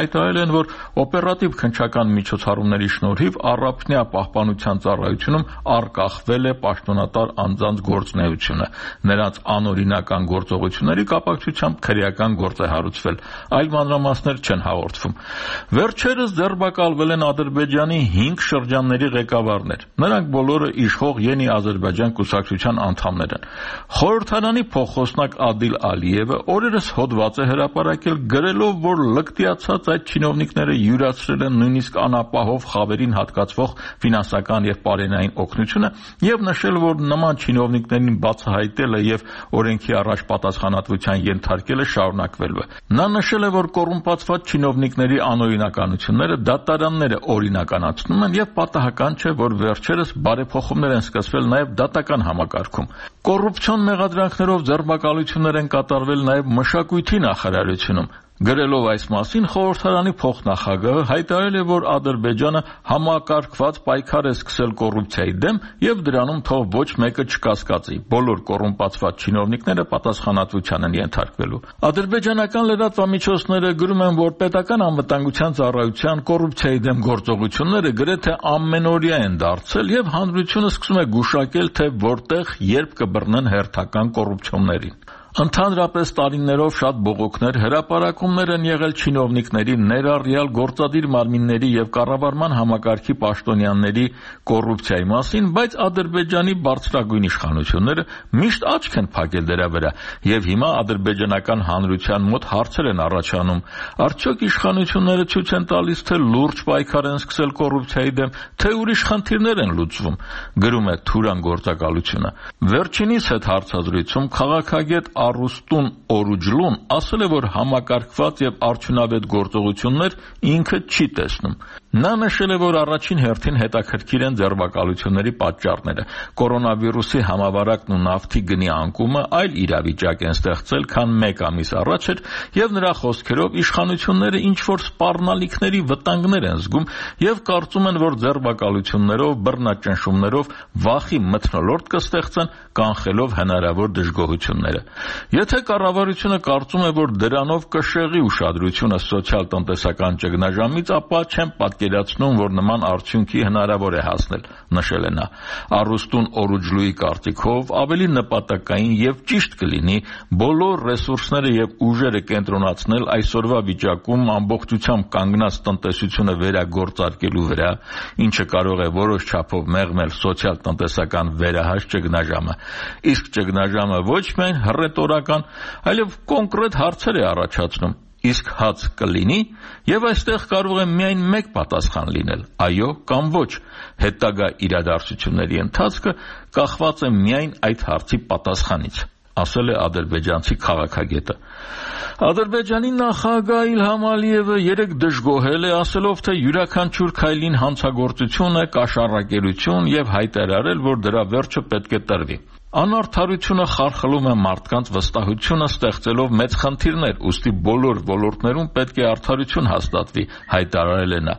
հայտարարել են, որ օպերատիվ քննչական միջոցառումների շնորհիվ առափնյա պահպանության ծառայությունում առկախվել է պաշտոնատար անձանց գործունեությունը։ Նրանց անօրինական գործողությունների կապակցությամբ քրեական գործ է հարուցվել։ Այլ մանրամասներ չեն հաղորդվում։ Վերջերս ձերբակալվել են Ադրբեջանի 5 շրջանների ղեկավարներ։ Նրանք բոլորը իշխող Յենի Ադրբեջան կուսակցության անդամներ են։ Խորհրդարանի փոխխոսնակ Ադիլ Ալիևը օրերս հոդված է հրապարակել գրելով, որ լկտիացած այդ չինովնիկները յուրացրել են նույնիսկ անապահով խավերին հատկացվող ֆինանսական եւ պարենային օգնությունը եւ նշել, որ նման չինովնիկներին բացահայտելը եւ օրենքի առաջ պատասխանատվության ենթարկելը շարունակվելու է։ Նա նշել է, որ կոռումպացված չինովնիկների անօրինականությունները դատարանները օրինականացնում են եւ պատահական չէ, որ վերջերս բարեփոխումներ են սկսվել նաեւ դատական համակարգում։ Կոռուպցիոն մեղադրանքներով ձերբակալություններ են կատարվել նաեւ մշակույթի նախարարությունում։ Գրելով այս մասին, խորհրդարանի փոխնախագահը հայտարարել է, որ Ադրբեջանը համակարգված պայքար է սկսել կոռուպցիայի դեմ եւ դրանում թող ոչ մեկը չկասկածի։ Բոլոր կոռումպացված չինովնիկները պատասխանատվության են ենթարկվելու։ Ադրբեջանական լրատվամիջոցները գրում են, որ պետական անվտանգության ծառայության կոռուպցիայի դեմ գործողությունները գրեթե ամենօրյա են դարձել եւ հանրությունը սկսում է գուշակել, թե որտեղ երբ կբռնեն հերթական կոռուպցիոներին։ Ընդհանրապես տարիներով շատ բողոքներ, հրապարակումներ են եղել չինովնիկների, ներառյալ գործադիր մարմինների եւ կառավարման համակարգի պաշտոնյաների կոռուպցիայի մասին, բայց Ադրբեջանի բարձրագույն իշխանությունները միշտ աչք են փակել դրա վրա եւ հիմա ադրբեջանական հանրության մոտ հարցեր են առաջանում. արդյոք իշխանությունները ցույց են տալիս, թե լուրջ պայքար են սկսել կոռուպցիայի դեմ, թե ուրիշ խնդիրներ են լուծվում, գրում է Թուրան գործակալությունը։ Վերջինիս հետ հարցազրույցում քաղաքագետ Արուստուն Օրուջլուն ասել է, որ համակարգված եւ արդյունավետ գործողություններ ինքը չի տեսնում։ Նա նշել է, որ առաջին հերթին հետաքրքիր են ձերբակալությունների պատճառները։ Կորոնավիրուսի համավարակն ու նավթի գնի անկումը այլ իրավիճակ են ստեղծել, քան 1 ամիս առաջ էր, եւ նրա խոսքերով իշխանությունները ինչ-որ սպառնալիքների վտանգներ են զգում եւ կարծում են, որ ձերբակալություններով, բռնաճնշումներով վախի մթնոլորտ կստեղծեն, կանխելով հնարավոր դժգոհությունները։ Եթե կառավարությունը կարծում է, որ դրանով կշեղի ուշադրությունը սոցիալ-տնտեսական ճգնաժամից, ապա չեմ պատկերացնում, որ նման արդյունքի հնարավոր է հասնել, նշել է նա։ Արուստուն Օրուջլուի կարծիքով ավելի նպատակային եւ ճիշտ կլինի բոլոր ռեսուրսները եւ ուժերը կենտրոնացնել այսօրվա վիճակում ամբողջությամբ կանգնած տնտեսությունը վերագործարկելու վրա, ինչը կարող է որոշ չափով մեղմել սոցիալ-տնտեսական վերահաշ ճգնաժամը։ Իսկ ճգնաժամը ոչ միայն հռետորական, այլև կոնկրետ հարցեր է առաջացնում։ Իսկ հաց կլինի, եւ այստեղ կարող է միայն մեկ պատասխան լինել՝ այո կամ ոչ։ Հետագա իրադարձությունների ընթացքը կախված է միայն այդ հարցի պատասխանից, ասել է ադրբեջանցի քաղաքագետը։ Ադրբեջանի նախագահ Իլհամ Ալիևը երեկ դժգոհել է, ասելով, թե յուրաքանչյուր քայլին հանցագործություն է, կաշառակերություն եւ հայտարարել, որ դրա վերջը պետք է տրվի։ Անարդարությունը խարխլում է մարդկանց վստահությունը, ստեղծելով մեծ խնդիրներ, ուստի բոլոր ոլորտներում պետք է արդարություն հաստատվի, հայտարարել է նա։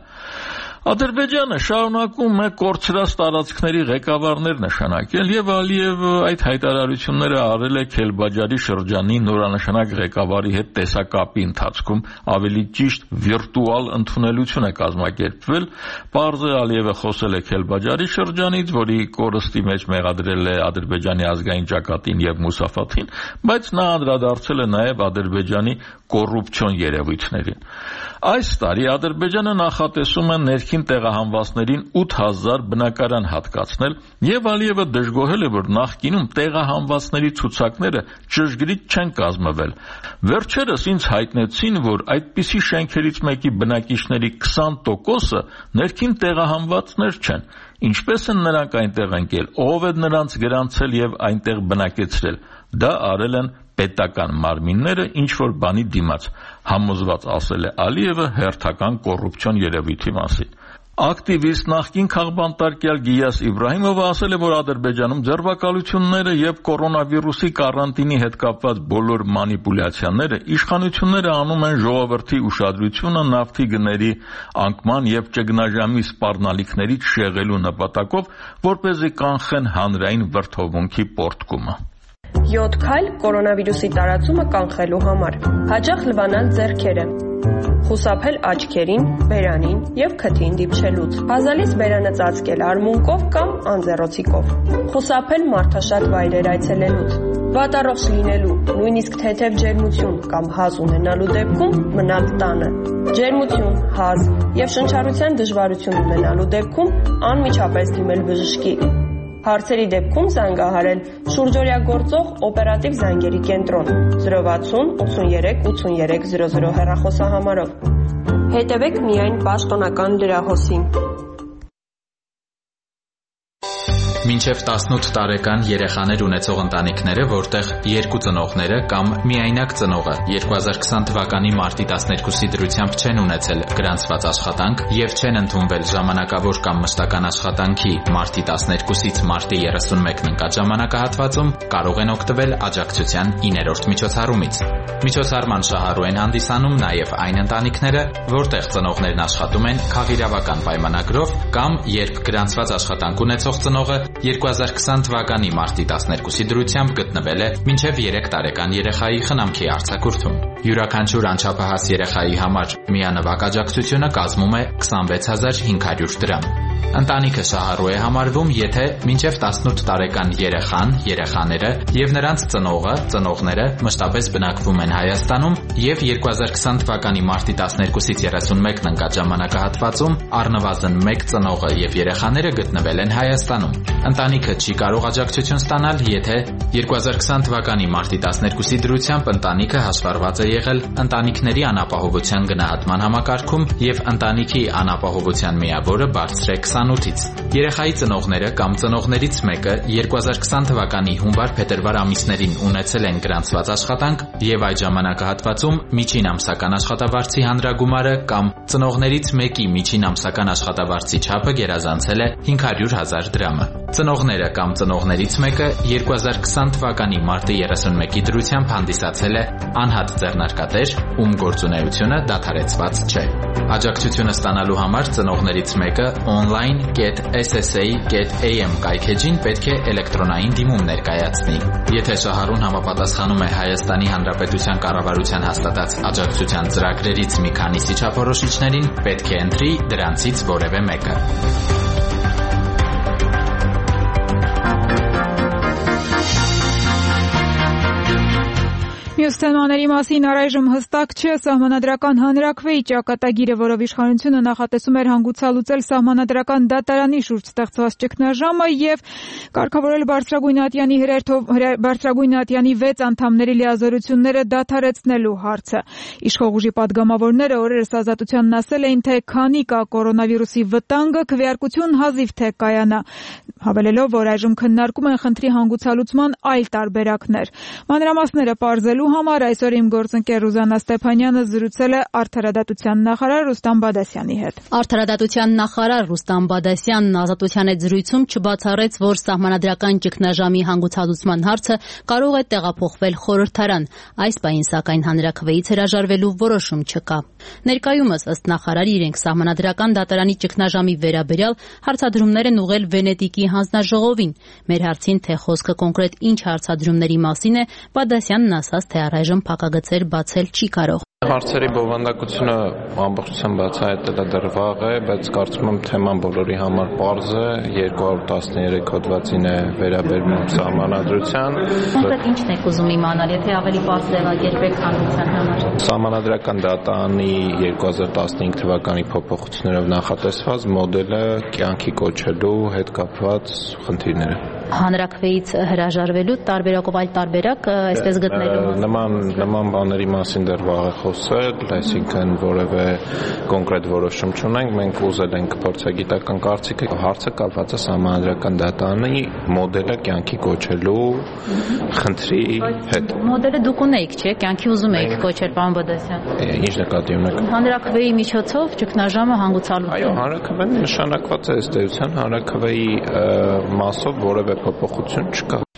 Ադրբեջանը շարունակում է կորցրած տարածքների ղեկավարներ նշանակել եւ Ալիևը այդ հայտարարությունները արել է Քելբաջարի շրջանի նորանշանակ ղեկավարի հետ տեսակապի ընթացքում, ավելի ճիշտ վիրտուալ ընդունելություն է կազմակերպվել։ Պարզ է, Ալիևը խոսել է Քելբաջարի շրջանից, որի կորստի մեջ մեղադրել է Ադրբեջանի ազգային ճակատին եւ Մուսաֆաթին, բայց նա անդրադարձել է նաեւ Ադրբեջանի կոռուպցիոն երևույթներին։ Այս տարի Ադրբեջանը նախատեսում է ներքին տեղահանվածներին 8000 բնակարան հատկացնել եւ Ալիևը դժգոհել է, որ նախկինում տեղահանվածների ցուցակները ճշգրիտ չեն կազմվել։ Վերջերս ինձ հայտնեցին, որ այդպիսի շենքերից մեկի բնակիչների 20%-ը ներքին տեղահանվածներ չեն։ Ինչպես են նրանք այնտեղ ընկել, ով է նրանց գրանցել եւ այնտեղ բնակեցրել։ Դա արել են պետական մարմինները ինչ-որ բանի դիմաց, համոզված ասել է Ալիևը հերթական կոռուպցիոն երևույթի մասին։ Ակտիվիստ նախկին քաղբանտարկյալ Գիյաս Իբրահիմովը ասել է, որ Ադրբեջանում ձերբակալությունները եւ կորոնավիրուսի կարանտինի հետ կապված բոլոր մանիպուլյացիաները իշխանությունները անում են ժողովրդի ուշադրությունը նավթի գների անկման եւ ճգնաժամի սպառնալիքներից շեղելու նպատակով, որպեսզի կանխեն հանրային վրդովմունքի պոռթկումը։ 7 քայլ կորոնավիրուսի տարածումը կանխելու համար։ Հաճախ լվանալ ձեռքերը։ Խուսափել աչքերին, բերանին եւ քթին դիպչելուց։ Հազալից բերանը ծածկել արմունկով կամ անձեռոցիկով։ Խուսափել մարդաշատ վայրեր այցելելուց։ Վատառողջ լինելու, նույնիսկ թեթև ջերմություն կամ հազ ունենալու դեպքում մնալ տանը։ Ջերմություն, հազ եւ շնչառության դժվարություն ունենալու դեպքում անմիջապես դիմել բժշկի։ Հարցերի դեպքում զանգահարել շուրջօրյա գործող օպերատիվ զանգերի կենտրոն 060 83 83 00 հեռախոսահամարով։ Հետևեք միայն պաշտոնական լրահոսին։ Մինչև 18 տարեկան երեխաներ ունեցող ընտանիքները, որտեղ երկու ծնողները կամ միայնակ ծնողը 2020 թվականի մարտի 12-ի դրությամբ չեն ունեցել գրանցված աշխատանք եւ չեն ընդունվել ժամանակավոր կամ մշտական աշխատանքի մարտի 12-ից մարտի 31-ն ընկած ժամանակահատվածում, կարող են օգտվել աջակցության 9-րդ միջոցառումից։ Միջոցառման շահառու են հանդիսանում նաեւ այն ընտանիքները, որտեղ ծնողներն աշխատում են քաղիրավական պայմանագրով կամ երբ գրանցված աշխատանք ունեցող ծնողը 2020 թվականի մարտի 12-ի դրությամբ գտնվել է մինչև 3 տարեկան երեխայի խնամքի արձակուրդում։ Յուրաքանչյուր անչափահաս երեխայի համար միանվագ աջակցությունը կազմում է 26500 դրամ։ Ընտանիքը շահառու է համարվում, եթե մինչև 18 տարեկան երեխան, երեխաները եւ նրանց ծնողը, ծնողները մշտապես բնակվում են Հայաստանում եւ 2020 թվականի մարտի 12-ից 31-ն ընկած ժամանակահատվածում առնվազն 1 ծնողը եւ երեխաները գտնվել են Հայաստանում։ Ընտանիքը չի կարող աջակցություն ստանալ, եթե 2020 թվականի մարտի 12-ի դրությամբ ընտանիքը հաշվառված է եղել ընտանիքների անապահովության գնահատման համակարգում եւ ընտանիքի անապահովության միավորը բարձր է 28-ից։ Երեխայի ծնողները կամ ծնողներից մեկը 2020 թվականի հունվար-փետրվար ամիսներին ունեցել են գրանցված աշխատանք եւ այդ ժամանակահատվածում միջին ամսական աշխատավարձի հանրագումարը կամ ծնողներից մեկի միջին ամսական աշխատավարձի չափը գերազանցել է 500,000 դրամը։ Ծնողները կամ ծնողներից մեկը 2020 թվականի մարտի 31-ի դրությամբ հանդիսացել է անհատ ձեռնարկատեր, ում գործունեությունը դադարեցված չէ։ Աջակցությունը ստանալու համար ծնողներից մեկը online.ssa.am կայքեջին պետք է էլեկտրոնային դիմում ներկայացնի։ Եթե շահառուն համապատասխանում է Հայաստանի Հանրապետության կառավարության հաստատած աջակցության ծրագրերից մի քանիսի չափորոշիչներին, պետք է ընտրի դրանցից որևէ մեկը։ Մյուս թեմաների մասին առայժմ հստակ չէ սահմանադրական հանրաքվեի ճակատագիրը, որով իշխանությունը նախատեսում էր հանգուցալուծել սահմանադրական դատարանի շուրջ ստեղծված ճգնաժամը եւ կարգավորել բարձրագույն ատյանի 6 անդամների լիազորությունները դադարեցնելու հարցը։ Իշխող ուժի падգամավորները օրերս Ազատությանն ասել էին, թե քանի կա կորոնավիրուսի վտանգը, քվեարկություն հազիվ թե կայանա, հավելելով, որ այժմ քննարկում են խնդրի հանգուցալուծման այլ տարբերակներ։ Մանրամասները պարզելու համար այսօր իմ գործընկեր Ռուզաննա Ստեփանյանը զրուցել է Արդարադատության նախարար Ռուստամ Բադասյանի հետ։ Արդարադատության նախարար Ռուստամ Բադասյանն Ազատության հետ զրույցում չբացառեց, որ սահմանադրական ճգնաժամի հանգուցալուծման հարցը կարող է տեղափոխվել խորհրդարան։ Այս պահին սակայն հանրաքվեից հրաժարվելու որոշում չկա։ Ներկայումս ըստ նախարարի իրենք սահմանադրական դատարանի ճգնաժամի վերաբերյալ հարցադրումներ են ուղղել Վենետիկի հանձնաժողովին։ Մեր հարցին, թե խոսքը կոնկրետ ինչ հարցադրումների մասին է, Բադասյանն ասաց, թե առայժմ փակագծեր բացել չի կարող։ Հարցերի բովանդակությունը ամբողջությամբ բացահայտելը դեռ վաղ է, բայց կարծում եմ թեման բոլորի համար պարզ է, 213 հոդվածին է վերաբերում սահմանադրության։ Կոնկրետ ինչն եք ուզում իմանալ, եթե ավելի պարզ ձևակերպեք հանրության համար։ Սահմանադրական դատարանի 2015 թվականի փոփոխություններով նախատեսված մոդելը կյանքի կոչելու հետ կապված խնդիրները։ Հանրաքվեից հրաժարվելու տարբերակով այլ տարբերակ, այսպես գտնելու նման բաների մասին դեռ վաղ է խոսել, այսինքն որևէ կոնկրետ որոշում չունենք, մենք ուզել ենք փորձագիտական կարծիքը, հարցը կապված է սահմանադրական դատարանի մոդելը կյանքի կոչելու խնդրի հետ։ Մոդելը դուք ունեիք, չէ՞, կյանքի ուզում եք կոչել, պարոն Բադասյան։ Ինչ նկատի ունեք։ Հանրաքվեի միջոցով ճգնաժամը հանգուցալուծել։ Այո, հանրաքվեն նշանակված է ըստ էության, հանրաքվեի մասով որևէ փոփոխություն չկա։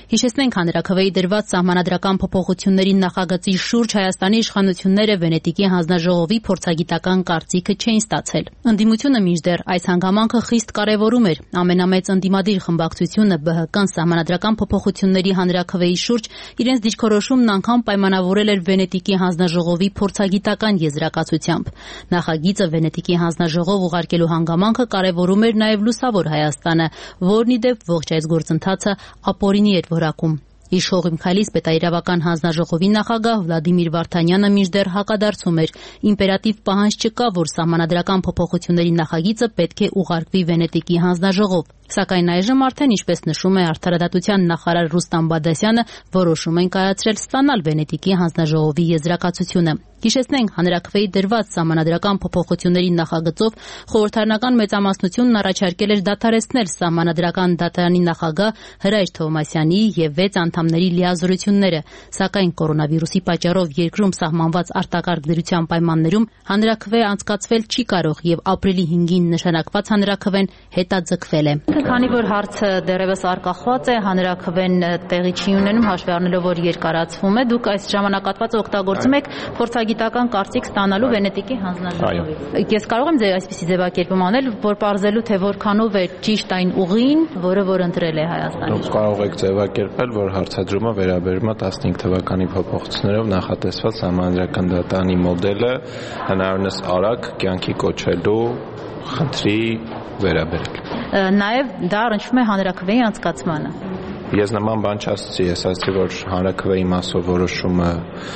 Հիշեցնենք հանրաքվեի դրված սահմանադրական փոփոխությունների նախագծի շուրջ Հայաստանի իշխանությունները Վենետիկի հանձնաժողովի փորձագիտական կարծիքը չէին ստացել։ Ընդդիմությունը մինչդեռ այս հանգամանքը խիստ կարևորում էր։ Ամենամեծ ընդդիմադիր խմբակցությունը ԲՀԿ-ն սահմանադրական փոփոխությունների հանրաքվեի շուրջ իրենց դիրքորոշումն անգամ պայմանավորել էր Վենետիկի հանձնաժողովի փորձագիտական եզրակացությամբ։ Նախագիծը Վենետիկի հանձնաժողով ուղարկելու հանգամանքը կարևորում էր նաև լուսավոր Հայաստանը, որն ի դեպ ողջ այս գործընթացը ապօրինի էր որակում։ Իշխող Մխայելից պետաիրավական հանձնաժողովի նախագահ Վլադիմիր Վարդանյանը մինչդեռ հակադարձում էր։ Իմպերատիվ պահանջ չկա, որ սահմանադրական փոփոխությունների նախագիծը պետք է ուղարկվի Վենետիկի հանձնաժողով։ Սակայն այժմ արդեն, ինչպես նշում է Արդարադատության նախարար Ռուստամ Բադասյանը, որոշում են կայացրել ստանալ Վենետիկի հանձնաժողովի եզրակացությունը։ Հիշեցնենք, հանրաքվեի դրված սահմանադրական փոփոխությունների նախագծով խորհրդարանական մեծամասնությունն առաջարկել էր դադարեցնել սահմանադրական դատարանի նախագահ Հրայր Թովմասյանի եւ 6 անդամների լիազորությունները, սակայն կորոնավիրուսի պատճառով երկրում սահմանված արտակարգ դրության պայմաններում հանրաքվե անցկացվել չի կարող եւ ապրիլի 5-ին նշանակված հանրաքվեն հետաձգվել է։ Քանի որ հարցը դեռևս արկախված է, հանրաքվեն տեղի չի ունենում, հաշվի առնելով որ երկարացվում է, դուք այս ժամանակահատվածը օգտագործում եք փորձագիտական կարծիք ստանալու Վենետիկի հանձնաժողովից։ Ես կարող եմ այսպիսի ձևակերպում անել, որ ողջելու թե որքանով է ճիշտ այն ուղին, որ ընտրել է Հայաստանը։ Դուք կարող եք ձևակերպել, որ հարցադրումը վերաբերում է 15 թվականի փոփոխություններով նախատեսված սահմանադրական դատարանի մոդելը հնարավորինս արագ կյանքի կոչելու խնդրի վերաբերել։ Նաև դա առնչվում է հանրաքվեի անցկացմանը։ Ես նման բան չասացի, ես ասացի, որ հանրաքվեի մասով որոշումը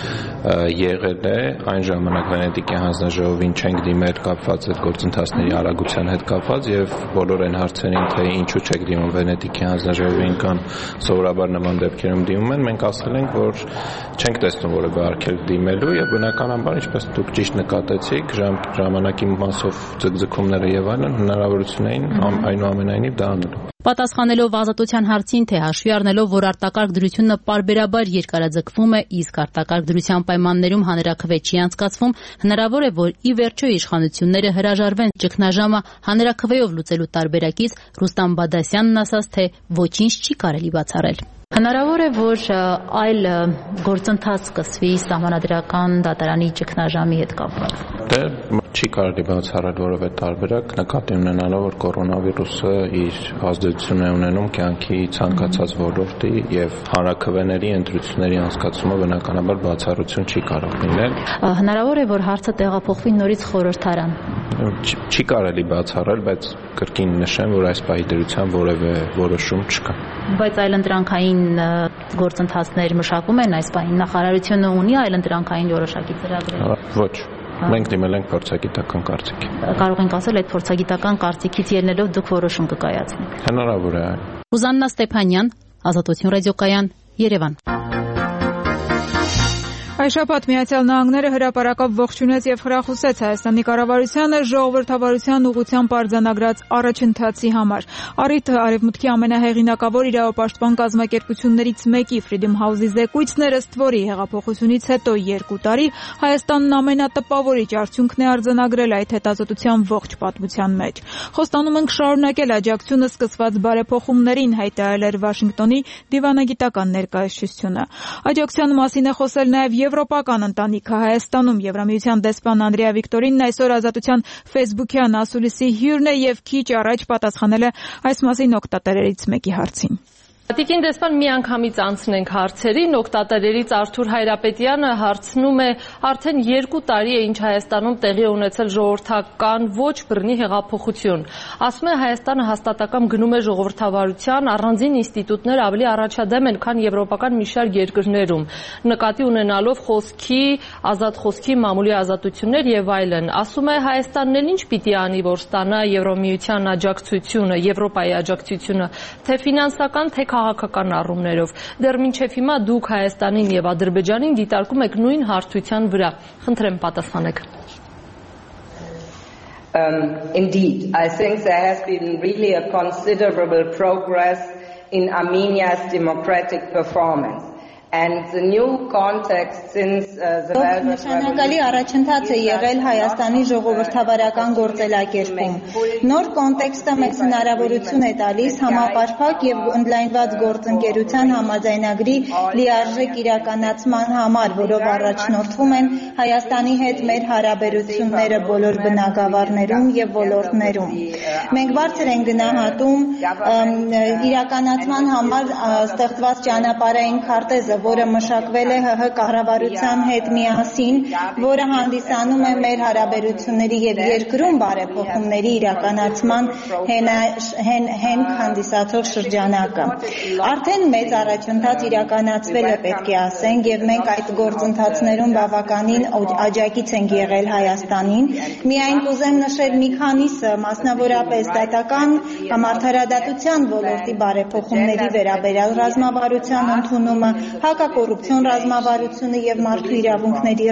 եղել է, այն ժամանակ Վենետիկի հանձնաժողովին չենք դիմել կապված այդ գործընթացների արագության հետ կապված եւ բոլոր այն հարցերին, թե ինչու չեք դիմում Վենետիկի հանձնաժողովին կամ սովորաբար նման դեպքերում դիմում են, մենք ասել ենք, որ չենք տեսնում որևէ արգելք դիմելու եւ բնականաբար, ինչպես դուք ճիշտ նկատեցիք, ժամանակի մասով ձգձգումները եւ այլն հնարավորություն էին այնուամենայնիվ դա անելու։ Պատասխանելով Ազատության հարցին, թե հաշվի առնելով, որ արտակարգ դրությունը պարբերաբար երկարաձգվում է, իսկ արտակարգ դրության պայմաններում հանրաքվե չի անցկացվում, հնարավոր է, որ ի վերջո իշխանությունները հրաժարվեն ճգնաժամը հանրաքվեով լուծելու տարբերակից, Ռուստամ Բադասյանն ասաց, թե ոչինչ չի կարելի բացառել։ Հնարավոր է, որ այլ գործընթաց սկսվի սահմանադրական դատարանի ճգնաժամի հետ կապված։ Դե չի կարելի բացառել որևէ տարբերակ, նկատի ունենալով, որ կորոնավիրուսը իր ազդեցություն է ունենում կյանքի ցանկացած ոլորտի եւ հանրաքվեների ընտրությունների անցկացումը բնականաբար բացառություն չի կարող լինել։ Հնարավոր է, որ հարցը տեղափոխվի նորից խորհրդարան։ Չի կարելի բացառել, բայց կրկին նշեմ, որ այս պահի դրությամբ որևէ որոշում չկա։ Բայց այլընտրանքային գործընթացներ մշակում են այս պահին, նախարարությունը ունի այլընտրանքային որոշակի ծրագրեր։ Ոչ, մենք դիմել ենք փորձագիտական կարծիքի։ Կարող ենք ասել, այդ փորձագիտական կարծիքից ելնելով դուք որոշում կկայացնեք։ Հնարավոր է այն։ Ուզաննա Ստեփանյան, Ազատություն ռադիոկայան, Երևան։ Այս շաբաթ Միացյալ Նահանգները հրապարակավ ողջունեց եւ խրախուսեց Հայաստանի կառավարությանը ժողովրդավարության ուղղությամբ արձանագրած առաջընթացի համար։ Առիթը Արևմուտքի ամենահեղինակավոր իրավապաշտպան կազմակերպություններից մեկի Freedom House-ի զեկույցն էր, ըստ որի հեղափոխությունից հետո 2 տարի Հայաստանն ամենատպավորիչ արդյունքն է արձանագրել այդ հետազոտության ողջ պատմության մեջ։ Խոստանում ենք շարունակել աջակցությունը սկսված բարեփոխումներին, հայտարարել էր Վաշինգտոնի դիվանագիտական ներկայացուցչությունը։ Աջակցության մասին է խոսել նաեւ Եվրոպական ընտանիքը Հայաստանում Եվրամիության դեսպան Անդրեա Վիկտորինն այսօր Ազատության Facebook-յան ասուլիսի հյուրն է եւ քիչ առաջ պատասխանել է այս մասին օգտատերերից մեկի հարցին։ Տիկին դեսպան, միանգամից անցնենք հարցերին, օգտատերերից Արթուր Հայրապետյանը հարցնում է, արդեն 2 տարի է ինչ Հայաստանում տեղի ունեցել ժողովրդական ոչ բռնի հեղափոխություն։ Ասում է Հայաստանը հաստատակամ գնում է ժողովրդավարության, առանձին ինստիտուտներ ավելի առաջադեմ են, քան եվրոպական մի շարք երկրներում, նկատի ունենալով խոսքի, ազատ խոսքի, մամուլի ազատություններ եւ այլն։ Ասում է Հայաստանն էլ ինչ պիտի անի, որ ստանա Եվրամիության աջակցությունը, Եվրոպայի աջակցությունը, թե ֆինանսական, թե քաղաքական առումներով։ Դեռ մինչև հիմա դուք Հայաստանին եւ Ադրբեջանին դիտարկում եք նույն հարթության վրա։ Խնդրեմ պատասխանեք։ Indeed, I think there has been really a considerable progress in Armenia's democratic performance. And the new context since the Նշանակալի առաջընթաց է եղել Հայաստանի ժողովրդավարական գործելակերպում։ Նոր կոնտեքստը մեծ հնարավորություն է տալիս համապարփակ եւ ընդլայնված գործընկերության համաձայնագրի լիարժեք իրականացման համար, որով առաջնորդվում են Հայաստանի հետ մեր հարաբերությունները բոլոր բնագավառներում եւ ոլորտներում։ Մենք բարձր ենք գնահատում իրականացման համար ստեղծված ճանապարհային քարտեզը, որը մշակվել է ՀՀ կառավարության հետ միասին, որը հանդիսանում է մեր հարաբերությունների եւ երկրում բարեփոխումների իրականացման հենք հանդիսացող շրջանակը։ Արդեն մեծ առաջընթաց իրականացվել է, պետք է ասենք, եւ մենք այդ գործընթացներում բավականին աջակից ենք եղել Հայաստանին։ Միայն կուզեմ նշել մի քանիսը, մասնավորապես դատական համարտարադատության ոլորտի բարեփոխումների վերաբերյալ ռազմավարության ընդունումը, հակակոռուպցիոն ռազմավարությունը եւ մարդու իրավունքների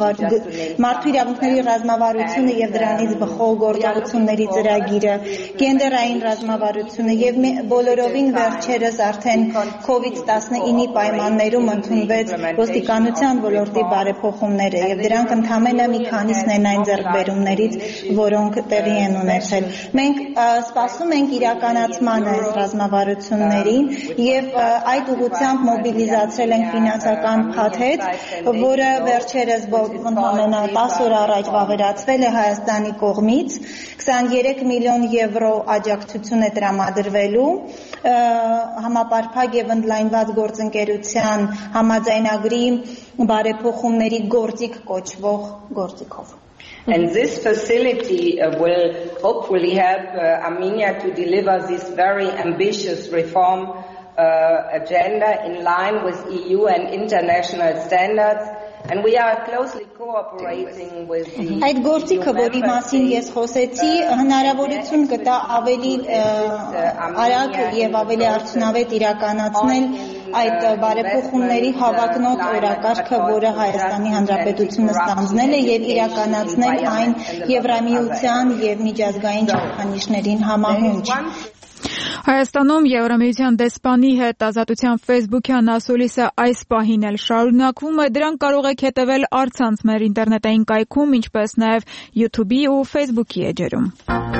ռազմավարությունը եւ դրանից բխող գործողությունների ծրագիրը, գենդերային ռազմավարությունը եւ բոլորովին վերջերս արդեն COVID-19-ի պայմաններում ընդունվեց ոստիկանության ոլորտի բարեփոխումները եւ դրանք ընդամենը մի քանիսն են այն ձեռքբերումներից, որոնք տեղի են ունեցել։ Մենք սպասում ենք իրականացման այս ռազմավարություններին եւ այդ ուղղությամբ մոբիլիզացրել ենք ֆինանսական փաթեթ, որը վերջերս ընդամենը 10 օր առաջ վավերացվել է Հայաստանի կողմից, 23 միլիոն եվրո աջակցություն է տրամադրվելու համապարփակ եւ ընդլայնված գործընկերության համաձայնագրի բարեփոխումների գործիք կոչվող գործիքով։ And this facility will hopefully help Armenia to deliver this very ambitious reform agenda in line with EU and international standards. And we are closely cooperating with the Այդ գործիքը, որի մասին ես խոսեցի, հնարավորություն կտա ավելի արագ եւ ավելի արդյունավետ իրականացնել այդ բարեփոխումների հավակնոտ օրակարգը, որը Հայաստանի Հանրապետությունը ստանձնել է եւ իրականացնել այն Եվրամիության եւ միջազգային չափանիշներին համահունչ։ Հայաստանում Եվրամիության դեսպանի հետ ազատության ֆեյսբուքյան ասուլիսը այս պահին էլ շարունակվում է, դրան կարող եք հետևել առցանց մեր ինտերնետային կայքում, ինչպես նաև YouTube-ի ու Facebook-ի էջերում։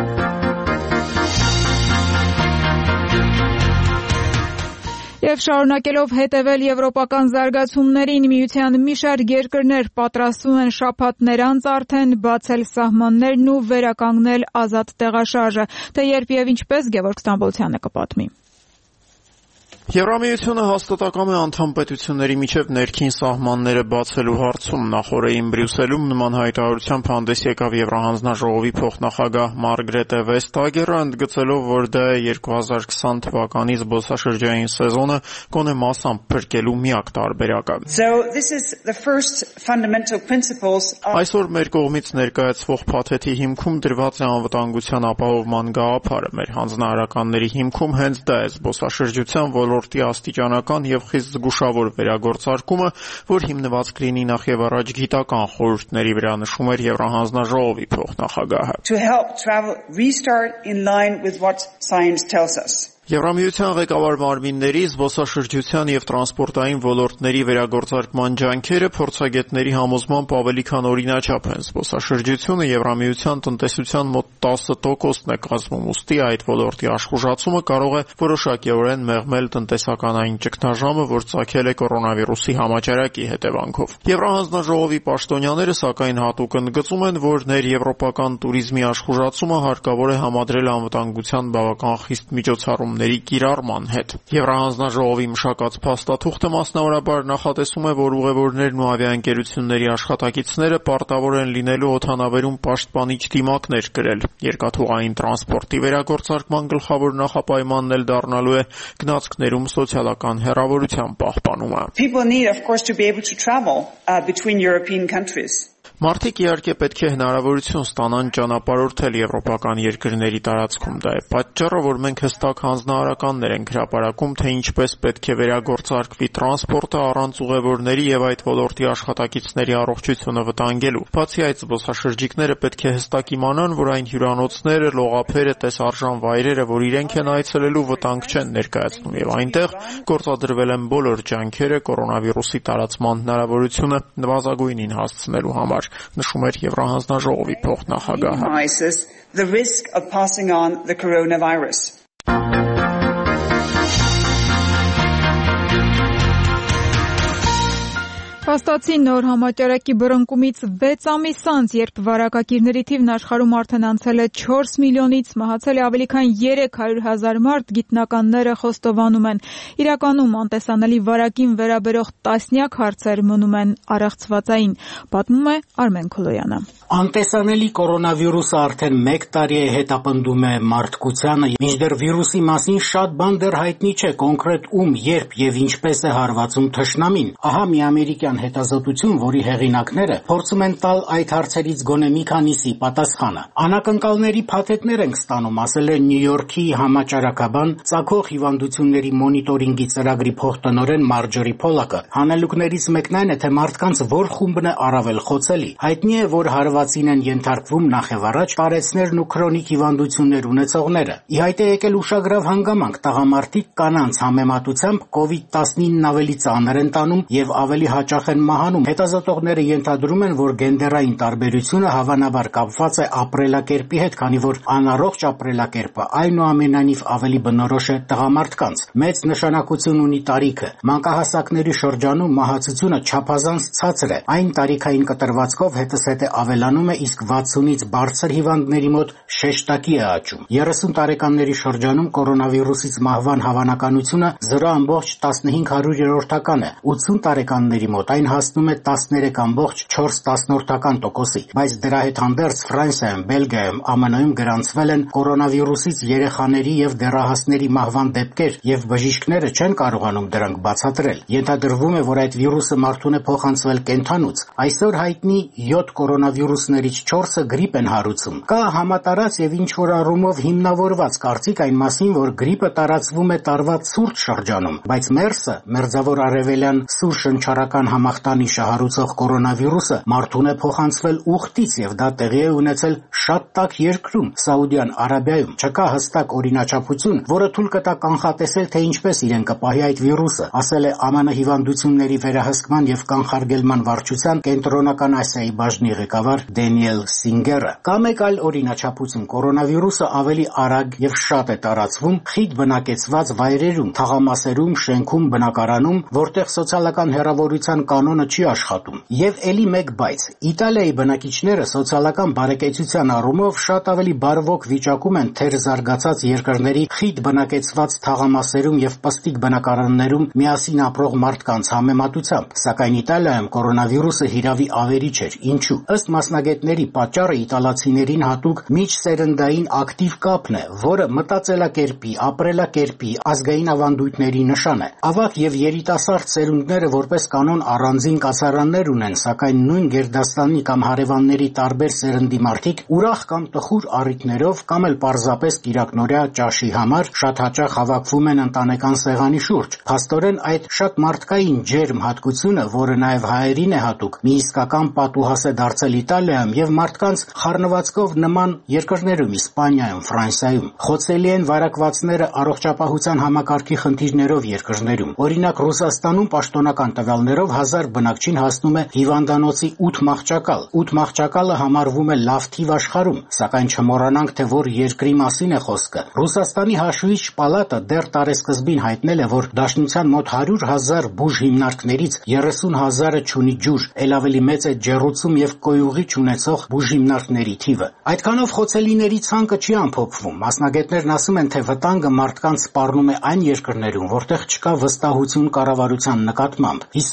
Եվ շարունակելով հետևել եվրոպական զարգացումներին, միության մի շարք երկրներ պատրաստվում են շաբաթներ անց արդեն բացել սահմաններն ու վերականգնել ազատ տեղաշարժը, թե երբ եւ ինչպես Գևորգ Ստամբոլցյանը կպատմի։ Եվրամիությունը հաստատակամ է անդամ պետությունների միջև ներքին սահմանները բացելու հարցում։ Նախորդին Բրյուսելում նման հայտարարությամբ հանդես եկավ Եվրահանձնաժողովի փոխնախագահ Մարգրետե Վեստագերը, ընդգծելով, որ դա է 2020 թվականի զբոսաշրջային սեզոնը գոնե մասամբ փրկելու միակ տարբերակը։ Այսօր մեր կողմից ներկայացվող փաթեթի հիմքում դրված է անվտանգության ապահովման գաղափարը։ Մեր հանձնարարականների հիմքում հենց դա է զբոսաշրջության ոլորտի աստիճանական եւ խիստ զգուշավոր վերագործարկումը, որ հիմնված կլինի նախ եւ առաջ գիտական խորհուրդների վրա, նշում էր Եվրահանձնաժողովի փոխնախագահը։ Եվրամիության ղեկավար մարմինների զբոսաշրջության եւ տրանսպորտային ոլորտների վերագործարկման ջանքերը փորձագետների համոզմամբ ավելի քան օրինաչափ են։ Զբոսաշրջությունը Եվրամիության տնտեսության մոտ 10%-ն է կազմում, ուստի այդ ոլորտի աշխուժացումը կարող է որոշակիորեն մեղմել տնտեսականային ճգնաժամը, որ ծագել է կորոնավիրուսի համաճարակի հետևանքով։ Եվրահանձնաժողովի պաշտոնյաները սակայն հատուկ ընդգծում են, որ ներեվրոպական туриզմի աշխուժացումը հարկավոր է համադրել անվտանգության բավական խիստ միջոցառում կիրառման հետ։ Եվրահանձնաժողովի մշակած փաստաթուղթը մասնավորաբար նախատեսում է, որ ուղևորներն ու ավիաընկերությունների աշխատակիցները պարտավոր են լինելու օդանավերում պաշտպանիչ դիմակներ կրել։ Երկաթուղային տրանսպորտի վերագործարկման գլխավոր նախապայմանն էլ դառնալու է գնացքներում սոցիալական հեռավորության պահպանումը։ Մարդիկ իհարկե պետք է հնարավորություն ստանան ճանապարհորդել եվրոպական երկրների տարածքում, դա է պատճառը, որ մենք հստակ հանձնարարականներ ենք հրապարակում, թե ինչպես պետք է վերագործարկվի տրանսպորտը առանց ուղևորների եւ այդ ոլորտի աշխատակիցների առողջությունը վտանգելու։ Բացի այդ, զբոսաշրջիկները պետք է հստակ իմանան, որ այն հյուրանոցները, լողափերը, տեսարժան վայրերը, որ իրենք են այցելելու, վտանգ չեն ներկայացնում եւ այնտեղ գործադրվել են բոլոր ջանքերը կորոնավիրուսի տարածման հնարավորությունը նվազագույնին հասցնելու համար, նշում էր Եվրահանձնաժողովի փոխնախագահը։ The risk of passing on the coronavirus. Փաստացի նոր համաճարակի բռնկումից 6 ամիս անց, երբ վարակակիրների թիվն աշխարհում արդեն անցել է 4 միլիոնից, մահացել է ավելի քան 300,000 մարդ, գիտնականները խոստովանում են։ Իրականում անտեսանելի վարակին վերաբերող տասնյակ հարցեր մնում են առեղծվածային, պատմում է Արմեն Քոլոյանը։ Անտեսանելի կորոնավիրուսը արդեն 1 տարի է հետապնդում է մարդկությանը, մինչդեռ վիրուսի մասին շատ բան դեռ հայտնի չէ, կոնկրետ ում, երբ եւ ինչպես է հարվածում թշնամին։ Ահա մի ամերիկյան հետազոտություն, որի հեղինակները փորձում են տալ այդ հարցերից գոնե մի քանիսի պատասխանը։ Անակնկալների փաթեթներ ենք ստանում, ասել է Նյու Յորքի համաճարակաբան ծագող հիվանդությունների մոնիտորինգի ծրագրի փոխտնօրեն Մարջորի Փոլակը։ Հանելուկներից մեկն այն է, թե մարդկանց որ խումբն է առավել խոցելի։ Հայտնի է, որ հարվածին են ենթարկվում նախևառաջ տարեցներն ու քրոնիկ հիվանդություններ ունեցողները։ Ի հայտ է եկել ուշագրավ հանգամանք, տղամարդիկ կանանց համեմատությամբ COVID-19-ն ավելի ծանր են տանում եւ ավելի հաճախ են մահանում։ Հետազոտողները ենթադրում են, որ գենդերային տարբերությունը հավանաբար կապված է ապրելակերպի հետ, քանի որ անառողջ ապրելակերպը այնուամենայնիվ ավելի բնորոշ է տղամարդկանց։ Մեծ նշանակություն ունի տարիքը։ Մանկահասակների շրջանում մահացությունը չափազանց ցածր է։ Այն տարիքային կտրվածքով հետզհետե ավելանում է, իսկ 60-ից բարձր հիվանդների մոտ շեշտակի է աճում։ 30 տարեկանների շրջանում կորոնավիրուսից մահվան հավանականությունը 0.15%-ական է, 80 տարեկանների մոտ այն հասնում է 13.4%-ի, բայց դրա հետ հանդերձ Ֆրանսիայում, Բելգիայում, ԱՄՆ-ում գրանցվել են կորոնավիրուսից երեխաների եւ դեռահասների մահվան դեպքեր եւ բժիշկները չեն կարողանում դրանք բացատրել։ Ենթադրվում է, որ այդ վիրուսը մարդուն է փոխանցվել կենդանուց։ Այսօր հայտնի 7 կորոնավիրուսներից 4-ը գրիպ են հարուցում։ Կա համատարած եւ ինչ-որ առումով հիմնավորված կարծիք այն մասին, որ գրիպը տարածվում է տարվա ցուրտ շրջանում, բայց MERS-ը, մերձավոր արևելյան սուր շնչառական համախտանիշը հարուցող կորոնավիրուսը մարդուն է փոխանցվել ուխտից եւ դա տեղի է ունեցել շատ տաք երկրում, Սաուդյան Արաբիայում։ Չկա հստակ օրինաչափություն, որը թույլ կտա կանխատեսել, թե ինչպես իրեն կպահի այդ վիրուսը, ասել է ԱՄՆ հիվանդությունների վերահսկման եւ կանխարգելման վարչության կենտրոնական Ասիայի բաժնի ղեկավար Դենիել Սինգերը։ Կա մեկ այլ օրինաչափություն, կորոնավիրուսը ավելի արագ եւ շատ է տարածվում խիտ բնակեցված վայրերում, թաղամասերում, շենքում, բնակարանում, որտեղ սոցիալական հեռավորության կանոնը չի աշխատում։ Եվ էլի մեկ բայց, Իտալիայի բնակիչները սոցիալական բարեկեցության առումով շատ ավելի բարվոք վիճակում են թերզարգացած երկրների խիտ բնակեցված թաղամասերում եւ պստիկ բնակարաններում միասին ապրող մարդկանց համեմատությամբ, սակայն Իտալիայում կորոնավիրուսը հիրավի ավերիչ էր։ Ինչու՞։ Ըստ մասնագետների, պատճառը իտալացիներին հատուկ միջսերնդային ակտիվ կապն է, որը մտածելակերպի, ապրելակերպի, ազգային ավանդույթների նշան է։ Ավագ եւ երիտասարդ սերունդները որպես կանոն առանձին կացարաններ ունեն, սակայն նույն գերդաստանի կամ հարևանների տարբեր սերնդի մարդիկ ուրախ կամ տխուր առիթներով կամ էլ պարզապես կիրակնօրյա ճաշի համար շատ հաճախ հավաքվում են ընտանեկան սեղանի շուրջ։ Փաստորեն այդ շատ մարդկային ջերմ հատկությունը, որը նաեւ հայերին է հատուկ, մի իսկական պատուհաս է դարձել Իտալիայում եւ մարդկանց խառնվածքով նման երկրներում, Իսպանիայում, Ֆրանսիայում։ Խոցելի են վարակվածները առողջապահության համակարգի խնդիրներով երկրներում։ Օրինակ Ռուսաստանում պաշտոնական տվյալներով 1000 բնակչին հասնում է հիվանդանոցի 8 մահճակալ։ 8 մահճակալը համարվում է լավ թիվ աշխարհում, սակայն չմոռանանք, թե որ երկրի մասին է խոսքը։ Ռուսաստանի հաշվիչ պալատը դեռ տարեսկզբին հայտնել է, որ Դաշնության մոտ 100,000 բուժ հիմնարկներից 30,000-ը չունի ջուր, ել ավելի մեծ է ջեռուցում եւ կոյուղի չունեցող բուժ հիմնարկների թիվը։ Այդքանով խոցելիների ցանկը չի ամփոփվում։ Մասնագետներն ասում են, թե վտանգը մարդկանց սպառնում է այն երկրներում, որտեղ չկա վստահություն կառավարության նկատմամբ։ 51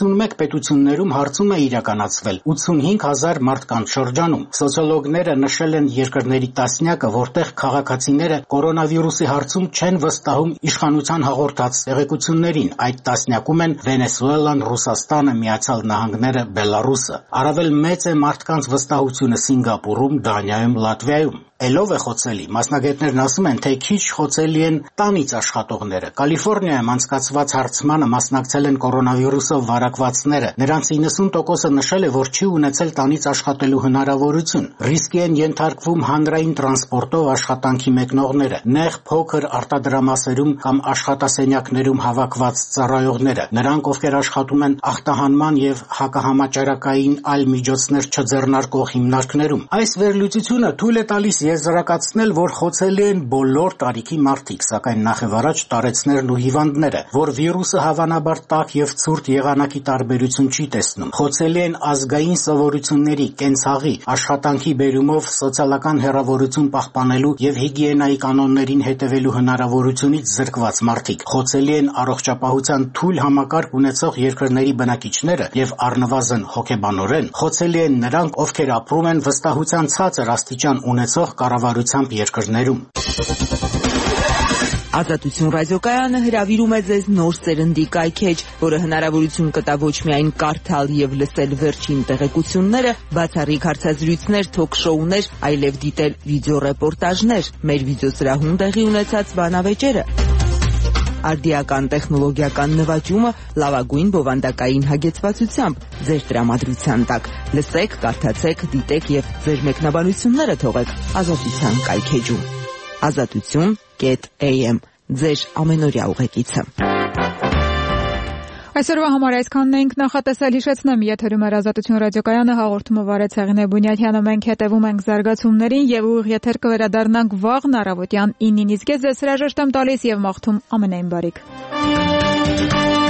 պետություններում հարցում է իրականացվել 85,000 մարդկանց շրջանում։ Սոցիոլոգները նշել են երկրների տասնյակը, որտեղ քաղաքացիները կորոնավիրուսի հարցում չեն վստահում իշխանության հաղորդած տեղեկություններին։ Այդ տասնյակում են Վենեսուելան, Ռուսաստանը, Միացյալ Նահանգները, Բելարուսը։ Առավել մեծ է մարդկանց վստահությունը Սինգապուրում, Դանիայում, Լատվիայում։ Էլով է խոցելի։ Մասնագետներն ասում են, թե քիչ խոցելի են տանից աշխատողները։ Կալիֆոռնիայում անցկացված հարցմանը մասնակցել են կորոնավիրուսով վարակվածները։ Նրանց 90%-ը նշել է, որ չի ունեցել տանից աշխատելու հնարավորություն։ Ռիսկի են ենթարկվում հանրային տրանսպորտով աշխատանքի մեկնողները, նեղ փոքր արտադրամասերում կամ աշխատասենյակներում հավաքված ծառայողները, նրանք, ովքեր աշխատում են ախտահանման եւ հակահամաճարակային այլ միջոցներ չձեռնարկող հիմնարկներում։ Այս վերլուծությունը թույլ է տալիս եզրակացնել, որ խոցելի են բոլոր տարիքի մարդիկ, սակայն նախևառաջ տարեցներն ու հիվանդները, որ վիրուսը հավանաբար տաք եւ ցուրտ եղանակի տարբերություն չի տեսնում։ Խոցելի են ազգային սովորությունների, կենցաղի, աշխատանքի բերումով սոցիալական հեռավորություն պահպանելու եւ հիգիենայի կանոններին հետևելու հնարավորությունից զրկված մարդիկ։ Խոցելի են առողջապահության թույլ համակարգ ունեցող երկրների բնակիչները եւ առնվազն հոգեբանորեն խոցելի են նրանք, ովքեր ապրում են վստահության ցածր աստիճան ունեցող կառավարությամբ երկրներում։ Ազատություն ռադիոկայանը հրավիրում է ձեզ նոր սերնդի կայքեջ, որը հնարավորություն կտա ոչ միայն կարդալ եւ լսել վերջին տեղեկությունները, բացառիկ հարցազրույցներ, թոք-շոուներ, այլև դիտել վիդեոռեպորտաժներ, մեր վիդեոսրահում տեղի ունեցած բանավեճերը, արդիական տեխնոլոգիական նվաճումը լավագույն բովանդակային հագեցվածությամբ ձեր տրամադրության տակ։ Լսեք, կարդացեք, դիտեք եւ ձեր մեկնաբանությունները թողեք Ազատության կայքեջում։ Azatutun.am ձեր ամենօրյա ուղեկիցը։ Այսօրվա համար այսքանն էինք նախատեսել, հիշեցնեմ, եթերում է Ազատություն ռադիոկայանը, հաղորդումը վարեց Հեղինե Բունյաթյանը, մենք հետևում ենք զարգացումներին եւ ուղիղ եթեր կվերադառնանք վաղն առավոտյան 9-ից։ Ես ձեզ հրաժեշտ եմ տալիս եւ մաղթում ամենայն բարիք։